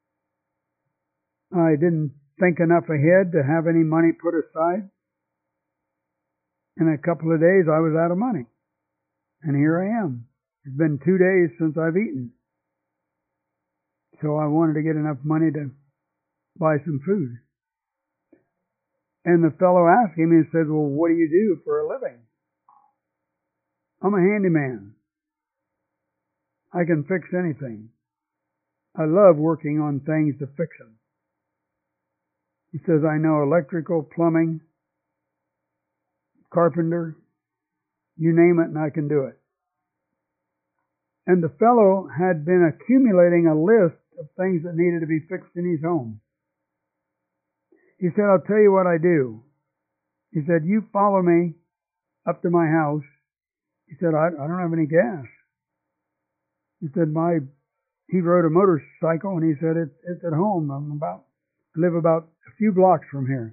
I didn't think enough ahead to have any money put aside. In a couple of days, I was out of money. And here I am. It's been two days since I've eaten. So I wanted to get enough money to buy some food. And the fellow asked him and said, well, what do you do for a living? I'm a handyman. I can fix anything. I love working on things to fix them. He says, I know electrical, plumbing, carpenter, you name it, and I can do it. And the fellow had been accumulating a list of things that needed to be fixed in his home. He said, I'll tell you what I do. He said, you follow me up to my house. He said, I, I don't have any gas. He said, my, he rode a motorcycle, and he said, it's, it's at home. I'm about, I live about a few blocks from here.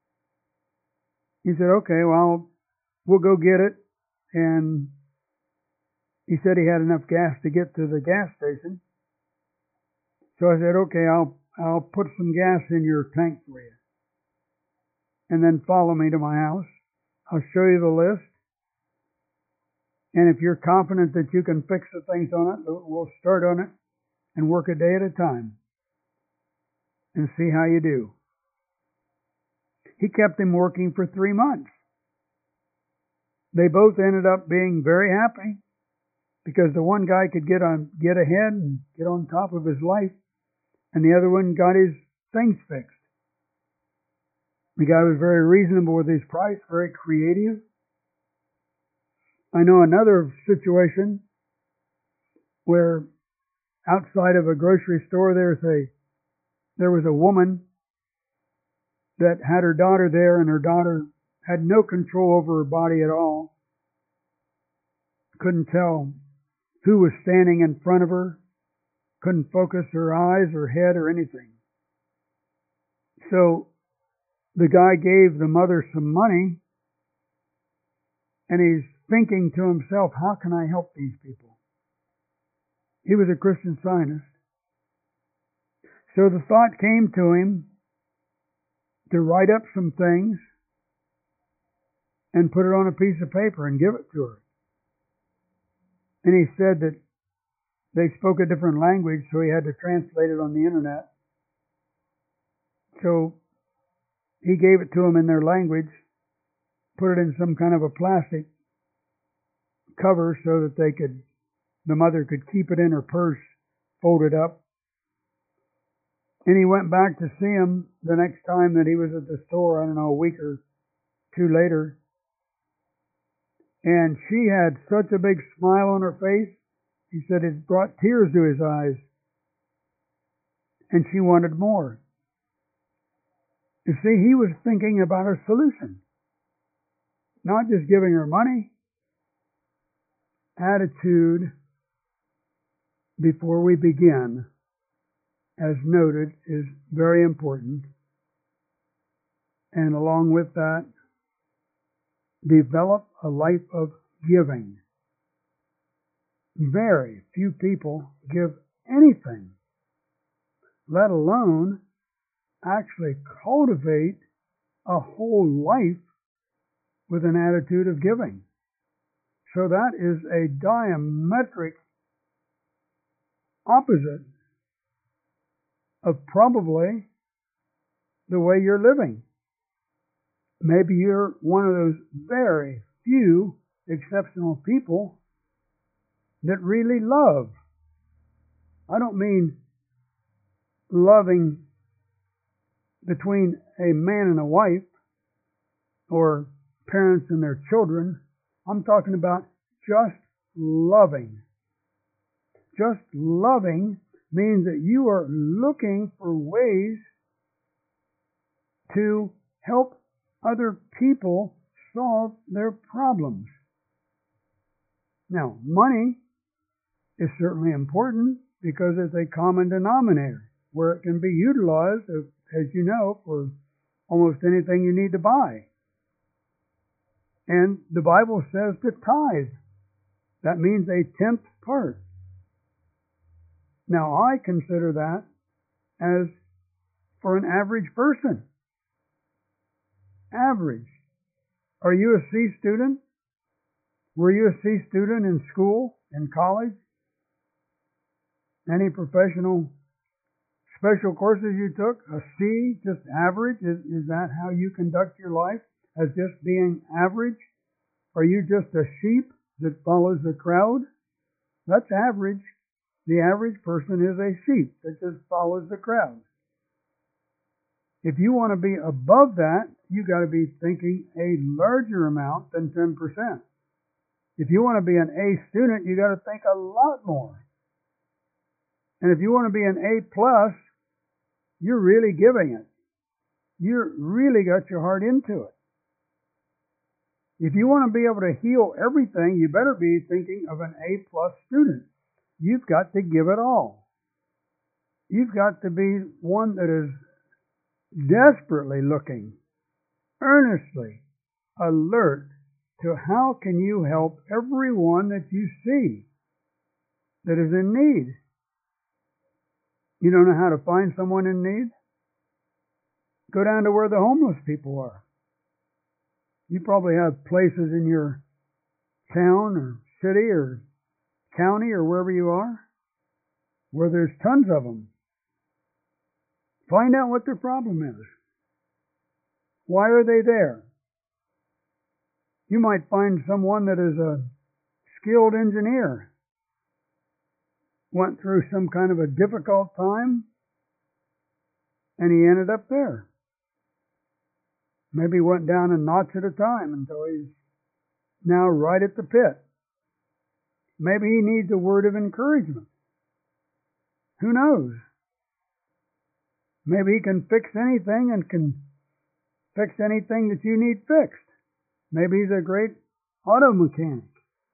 He said, okay, well, we'll go get it. And he said he had enough gas to get to the gas station. So I said, okay, I'll, I'll put some gas in your tank for you. And then follow me to my house. I'll show you the list. And if you're confident that you can fix the things on it, we'll start on it and work a day at a time and see how you do. He kept him working for three months. They both ended up being very happy because the one guy could get on, get ahead and get on top of his life, and the other one got his things fixed. The guy was very reasonable with his price, very creative. I know another situation where outside of a grocery store there's a there was a woman that had her daughter there, and her daughter had no control over her body at all. Couldn't tell who was standing in front of her. Couldn't focus her eyes or head or anything. So the guy gave the mother some money, and he's thinking to himself, how can I help these people? He was a Christian Scientist. So the thought came to him to write up some things and put it on a piece of paper and give it to her. And he said that they spoke a different language, so he had to translate it on the internet. So he gave it to them in their language, put it in some kind of a plastic cover so that they could, the mother could keep it in her purse, folded up. And he went back to see him the next time that he was at the store, I don't know, a week or two later. And she had such a big smile on her face, he said it brought tears to his eyes. And she wanted more. You see, he was thinking about a solution. Not just giving her money. Attitude before we begin, as noted, is very important. And along with that, develop a life of giving. Very few people give anything, let alone actually cultivate a whole life with an attitude of giving. So that is a diametric opposite of probably the way you're living. Maybe you're one of those very few exceptional people that really love. I don't mean loving between a man and a wife or parents and their children. I'm talking about just loving. Just loving means that you are looking for ways to help other people solve their problems. Now, money is certainly important. because it's a common denominator where it can be utilized, as you know, for almost anything you need to buy. And the Bible says to tithe. That means a tenth part. Now, I consider that as for an average person. Average. Are you a C student? Were you a C student in school, in college? Any professional special courses you took? A C, just average? Is, is that how you conduct your life? As just being average? Are you just a sheep that follows the crowd? That's average. The average person is a sheep that just follows the crowd. If you want to be above that, you got to be thinking a larger amount than ten percent. If you want to be an A student, you got to think a lot more. And if you want to be an A plus, you're really giving it. You really got your heart into it. If you want to be able to heal everything, you better be thinking of an A plus student. You've got to give it all. You've got to be one that is desperately looking, earnestly alert to how can you help everyone that you see that is in need. You don't know how to find someone in need? Go down to where the homeless people are. You probably have places in your town or city or county or wherever you are where there's tons of them. Find out what their problem is. Why are they there? You might find someone that is a skilled engineer, went through some kind of a difficult time, and he ended up there. Maybe went down a notch at a time until he's now right at the pit. Maybe he needs a word of encouragement. Who knows? Maybe he can fix anything and can fix anything that you need fixed. Maybe he's a great auto mechanic.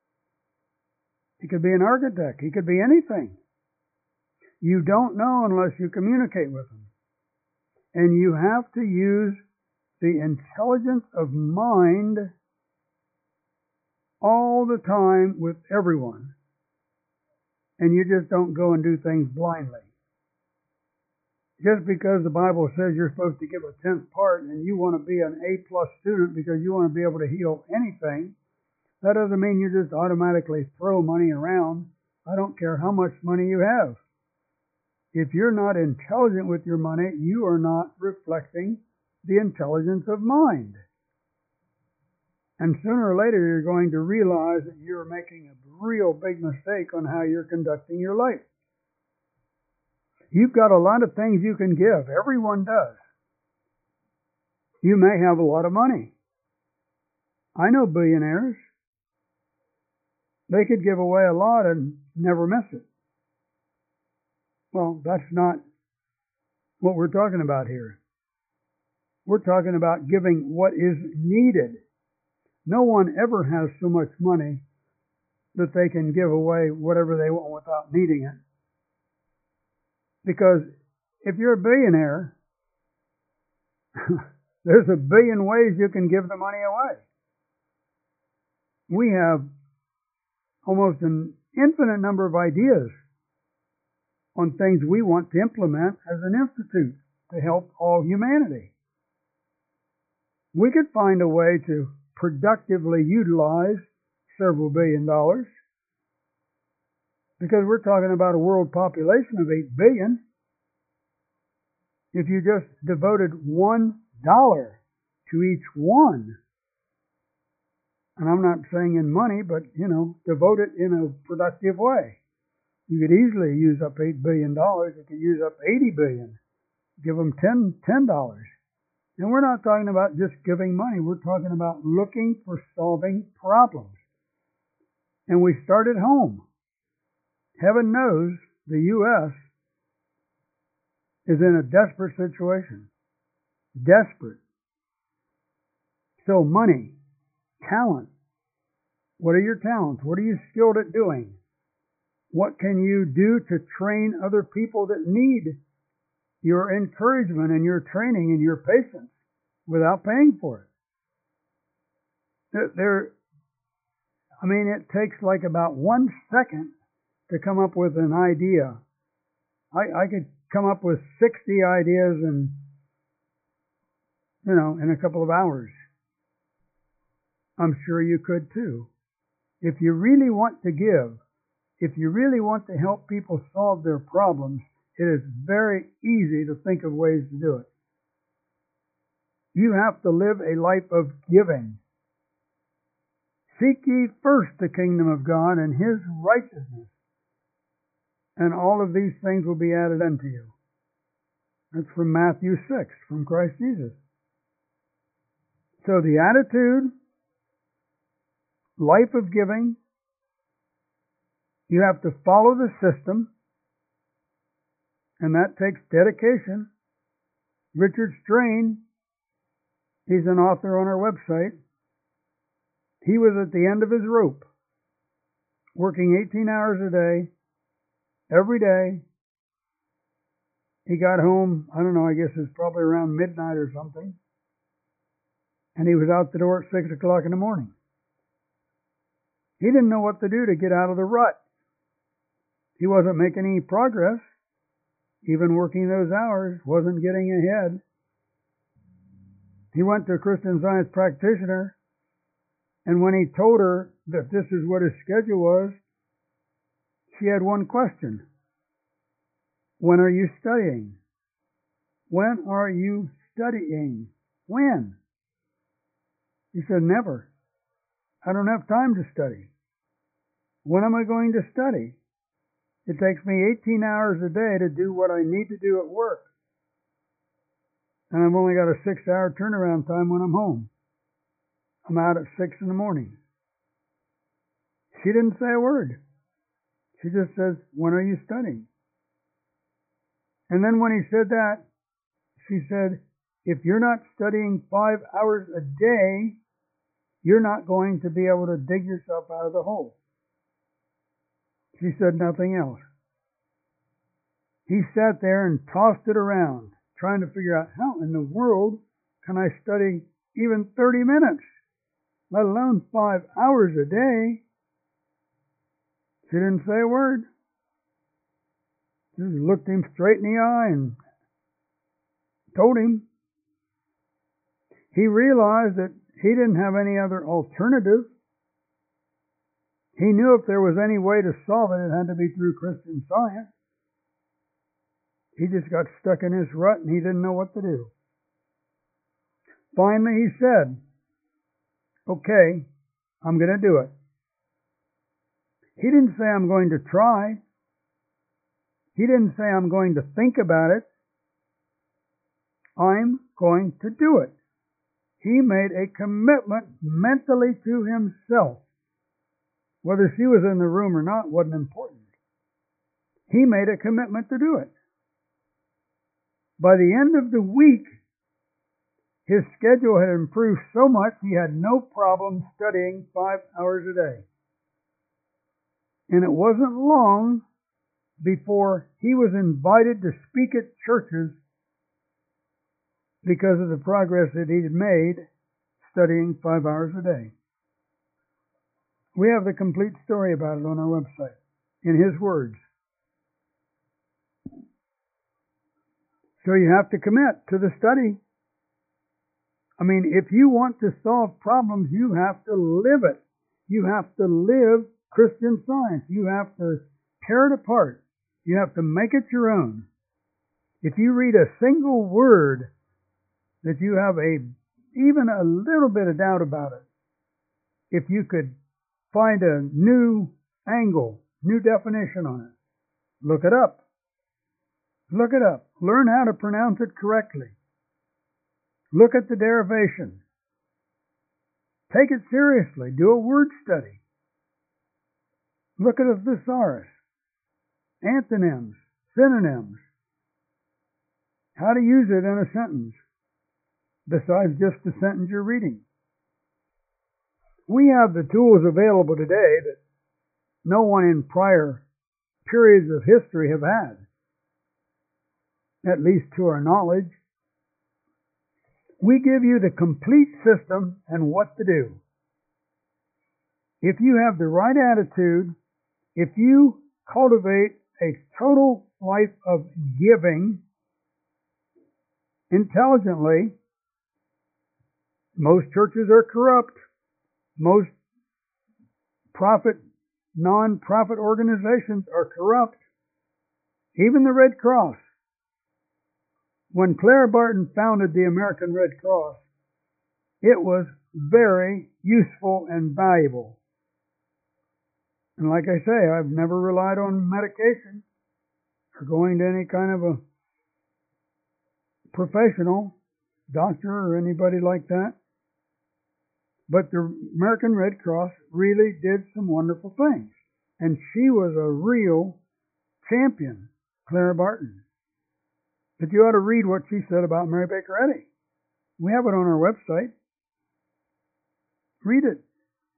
He could be an architect. He could be anything. You don't know unless you communicate with him. And you have to use the intelligence of mind all the time with everyone. And you just don't go and do things blindly. Just because the Bible says you're supposed to give a tenth part and you want to be an A plus student because you want to be able to heal anything, that doesn't mean you just automatically throw money around. I don't care how much money you have. If you're not intelligent with your money, you are not reflecting the intelligence of mind. And sooner or later, you're going to realize that you're making a real big mistake on how you're conducting your life. You've got a lot of things you can give. Everyone does. You may have a lot of money. I know billionaires. They could give away a lot and never miss it. Well, that's not what we're talking about here. We're talking about giving what is needed. No one ever has so much money that they can give away whatever they want without needing it. Because if you're a billionaire, there's a billion ways you can give the money away. We have almost an infinite number of ideas on things we want to implement as an institute to help all humanity. We could find a way to productively utilize several billion dollars, because we're talking about a world population of eight billion. If you just devoted one dollar to each one, and I'm not saying in money, but, you know, devote it in a productive way. You could easily use up eight billion dollars. You could use up eighty billion dollars. Give them ten dollars. And we're not talking about just giving money. We're talking about looking for solving problems. And we start at home. Heaven knows the U S is in a desperate situation. Desperate. So money, talent. What are your talents? What are you skilled at doing? What can you do to train other people that need your encouragement and your training and your patience without paying for it? There, I mean, it takes like about one second to come up with an idea. I, I could come up with sixty ideas in, you know, in a couple of hours. I'm sure you could too. If you really want to give, if you really want to help people solve their problems, it is very easy to think of ways to do it. You have to live a life of giving. Seek ye first the kingdom of God and his righteousness, and all of these things will be added unto you. That's from Matthew six, from Christ Jesus. So the attitude, life of giving, you have to follow the system, and that takes dedication. Richard Strain, he's an author on our website. He was at the end of his rope, working eighteen hours a day, every day. He got home, I don't know, I guess it was probably around midnight or something, and he was out the door at six o'clock in the morning. He didn't know what to do to get out of the rut. He wasn't making any progress. Even working those hours, wasn't getting ahead. He went to a Christian Science practitioner, and when he told her that this is what his schedule was, she had one question. When are you studying? When are you studying? When? He said, never. I don't have time to study. When am I going to study? It takes me eighteen hours a day to do what I need to do at work. And I've only got a six-hour turnaround time when I'm home. I'm out at six in the morning. She didn't say a word. She just says, when are you studying? And then when he said that, she said, if you're not studying five hours a day, you're not going to be able to dig yourself out of the hole. She said nothing else. He sat there and tossed it around, trying to figure out how in the world can I study even thirty minutes, let alone five hours a day. She didn't say a word. She just looked him straight in the eye and told him. He realized that he didn't have any other alternative. He knew if there was any way to solve it, it had to be through Christian Science. He just got stuck in his rut and he didn't know what to do. Finally, he said, okay, I'm going to do it. He didn't say I'm going to try. He didn't say I'm going to think about it. I'm going to do it. He made a commitment mentally to himself. Whether she was in the room or not wasn't important. He made a commitment to do it. By the end of the week, his schedule had improved so much he had no problem studying five hours a day. And it wasn't long before he was invited to speak at churches because of the progress that he had made studying five hours a day. We have the complete story about it on our website, in his words. So you have to commit to the study. I mean, if you want to solve problems, you have to live it. You have to live Christian Science. You have to tear it apart. You have to make it your own. If you read a single word that you have a even a little bit of doubt about it, if you could find a new angle, new definition on it, look it up. Look it up. Learn how to pronounce it correctly. Look at the derivation. Take it seriously. Do a word study. Look at a thesaurus, antonyms, synonyms, how to use it in a sentence, besides just the sentence you're reading. We have the tools available today that no one in prior periods of history have had, at least to our knowledge. We give you the complete system and what to do. If you have the right attitude, if you cultivate a total life of giving intelligently, most churches are corrupt. Most profit, non-profit organizations are corrupt. Even the Red Cross. When Clara Barton founded the American Red Cross, it was very useful and valuable. And like I say, I've never relied on medication or going to any kind of a professional, doctor or anybody like that. But the American Red Cross really did some wonderful things. And she was a real champion, Clara Barton. But you ought to read what she said about Mary Baker Eddy. We have it on our website. Read it.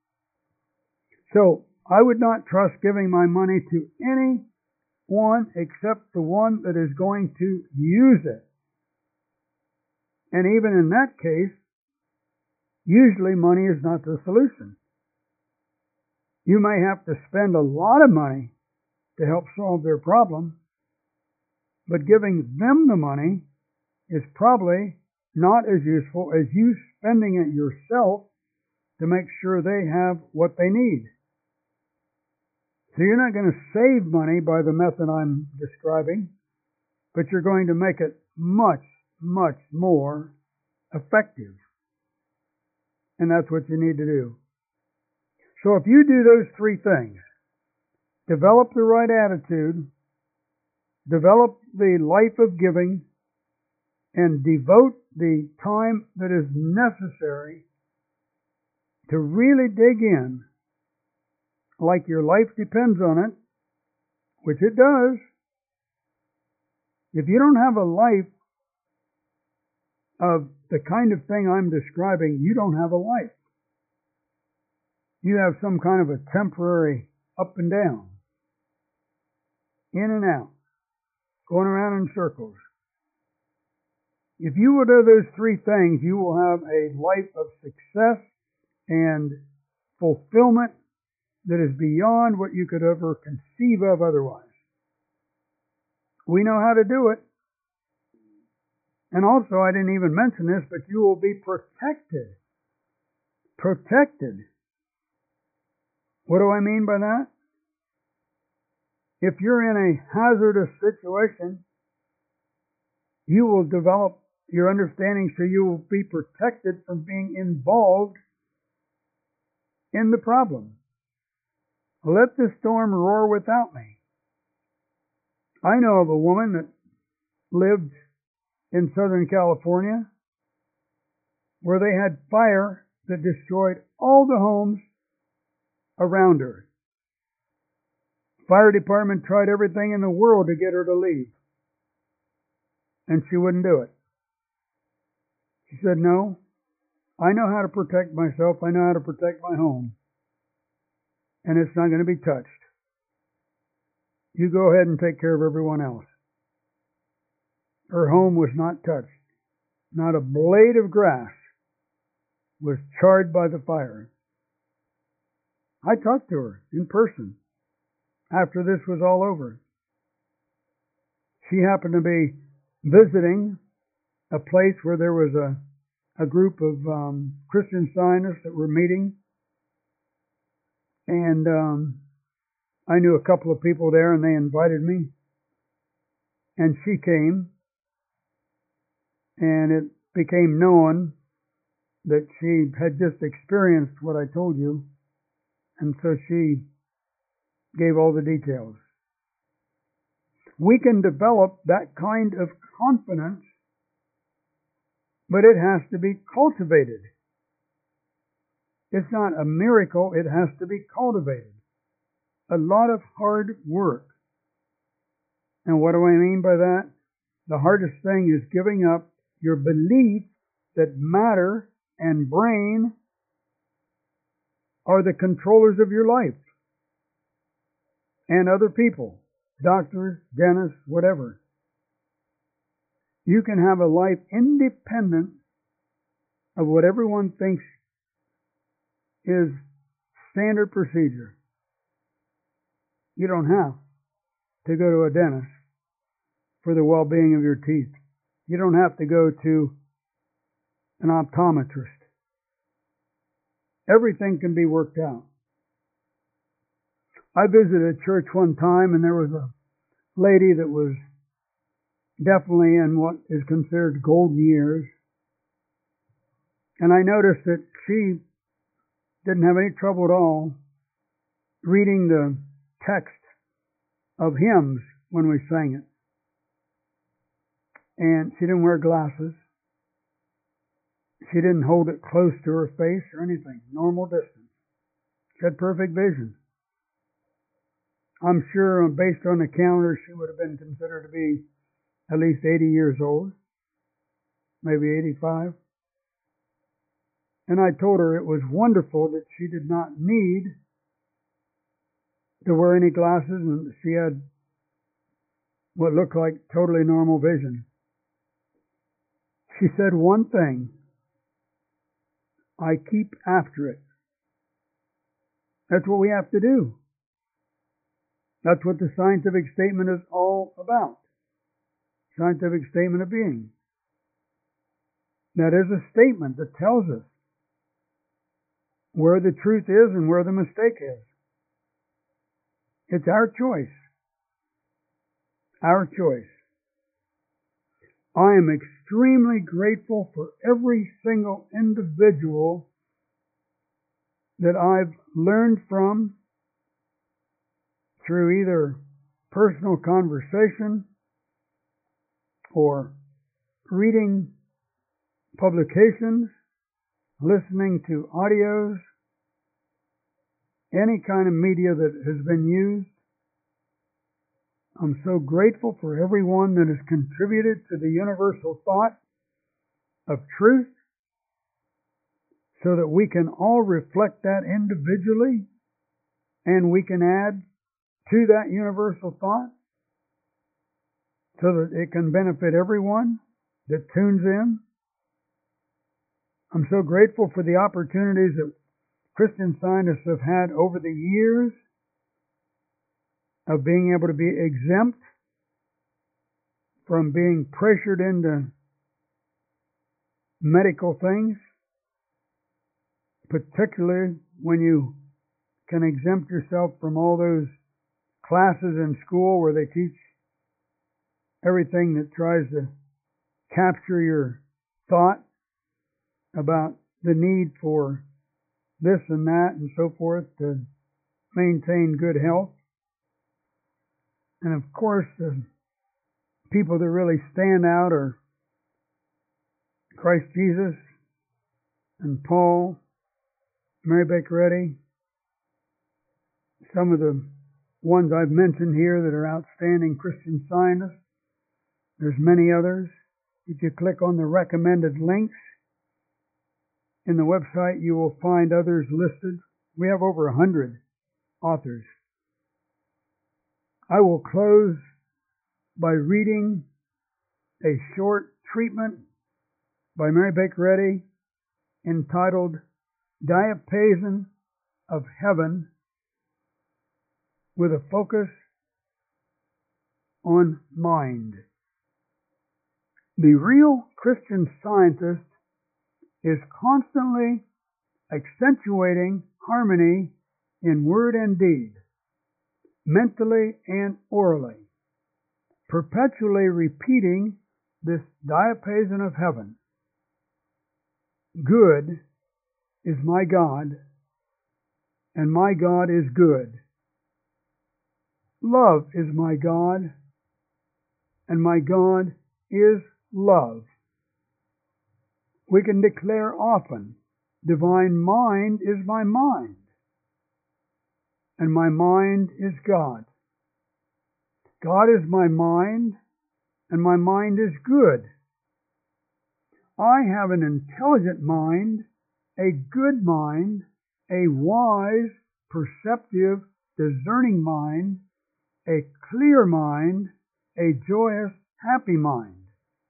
So, I would not trust giving my money to anyone except the one that is going to use it. And even in that case, usually money is not the solution. You may have to spend a lot of money to help solve their problem, but giving them the money is probably not as useful as you spending it yourself to make sure they have what they need. So you're not going to save money by the method I'm describing, but you're going to make it much, much more effective. And that's what you need to do. So if you do those three things, develop the right attitude, develop the life of giving, and devote the time that is necessary to really dig in, like your life depends on it, which it does. If you don't have a life of the kind of thing I'm describing, you don't have a life. You have some kind of a temporary up and down, in and out, going around in circles. If you will do those three things, you will have a life of success and fulfillment that is beyond what you could ever conceive of otherwise. We know how to do it. And also, I didn't even mention this, but you will be protected. Protected. What do I mean by that? If you're in a hazardous situation, you will develop your understanding so you will be protected from being involved in the problem. Let the storm roar without me. I know of a woman that lived in Southern California where they had fire that destroyed all the homes around her. Fire department tried everything in the world to get her to leave, and she wouldn't do it. She said, "No, I know how to protect myself. I know how to protect my home, and it's not going to be touched. You go ahead and take care of everyone else." Her home was not touched. Not a blade of grass was charred by the fire. I talked to her in person after this was all over. She happened to be visiting a place where there was a, a group of um, Christian Zionists that were meeting. And um, I knew a couple of people there, and they invited me. And she came. And it became known that she had just experienced what I told you. And so she gave all the details. We can develop that kind of confidence, but it has to be cultivated. It's not a miracle, it has to be cultivated. A lot of hard work. And what do I mean by that? The hardest thing is giving up your belief that matter and brain are the controllers of your life and other people. doctors, dentists, whatever. You can have a life independent of what everyone thinks is standard procedure. You don't have to go to a dentist for the well-being of your teeth. You don't have to go to an optometrist. Everything can be worked out. I visited a church one time, and there was a lady that was definitely in what is considered golden years. And I noticed that she didn't have any trouble at all reading the text of hymns when we sang it. And she didn't wear glasses. She didn't hold it close to her face or anything. Normal distance. She had perfect vision. I'm sure, based on the calendar, she would have been considered to be at least eighty years old, maybe eighty-five. And I told her it was wonderful that she did not need to wear any glasses, and she had what looked like totally normal vision. She said one thing: I keep after it. That's what we have to do. That's what the scientific statement is all about. Scientific statement of being. That is a statement that tells us where the truth is and where the mistake is. It's our choice. Our choice. I am extremely grateful for every single individual that I've learned from through either personal conversation or reading publications, listening to audios, any kind of media that has been used. I'm so grateful for everyone that has contributed to the universal thought of truth, so that we can all reflect that individually, and we can add to that universal thought so that it can benefit everyone that tunes in. I'm so grateful for the opportunities that Christian Scientists have had over the years of being able to be exempt from being pressured into medical things, particularly when you can exempt yourself from all those classes in school where they teach everything that tries to capture your thought about the need for this and that and so forth to maintain good health. And of course, the people that really stand out are Christ Jesus and Paul, Mary Baker Eddy, some of the ones I've mentioned here that are outstanding Christian Scientists. There's many others. If you click on the recommended links in the website, you will find others listed. We have over a hundred authors. I will close by reading a short treatment by Mary Baker Eddy entitled Diapason of Heaven, with a focus on mind. The real Christian Scientist is constantly accentuating harmony in word and deed, mentally and orally, perpetually repeating this diapason of heaven. Good is my God, and my God is good. Love is my God, and my God is love. We can declare often, divine mind is my mind, and my mind is God. God is my mind, and my mind is good. I have an intelligent mind, a good mind, a wise, perceptive, discerning mind, a clear mind, a joyous, happy mind.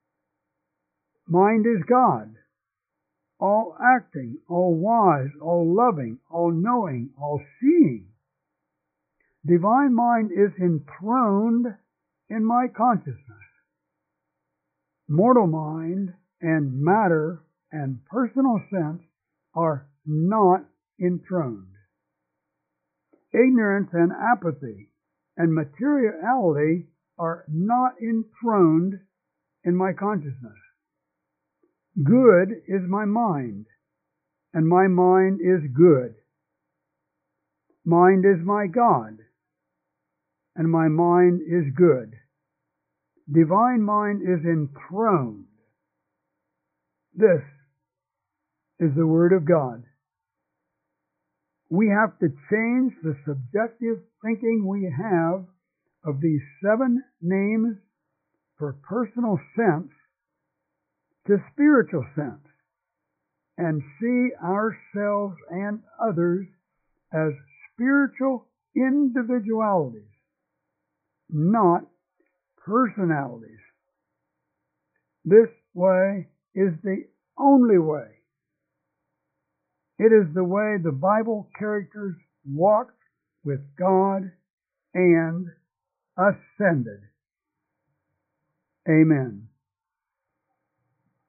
Mind is God, all acting, all wise, all loving, all knowing, all seeing. Divine mind is enthroned in my consciousness. Mortal mind and matter and personal sense are not enthroned. Ignorance and apathy and materiality are not enthroned in my consciousness. Good is my mind, and my mind is good. Mind is my God, and my mind is good. Divine mind is enthroned. This is the Word of God. We have to change the subjective thinking we have of these seven names for personal sense to spiritual sense, and see ourselves and others as spiritual individualities, not personalities. This way is the only way. It is the way the Bible characters walked with God and ascended. Amen.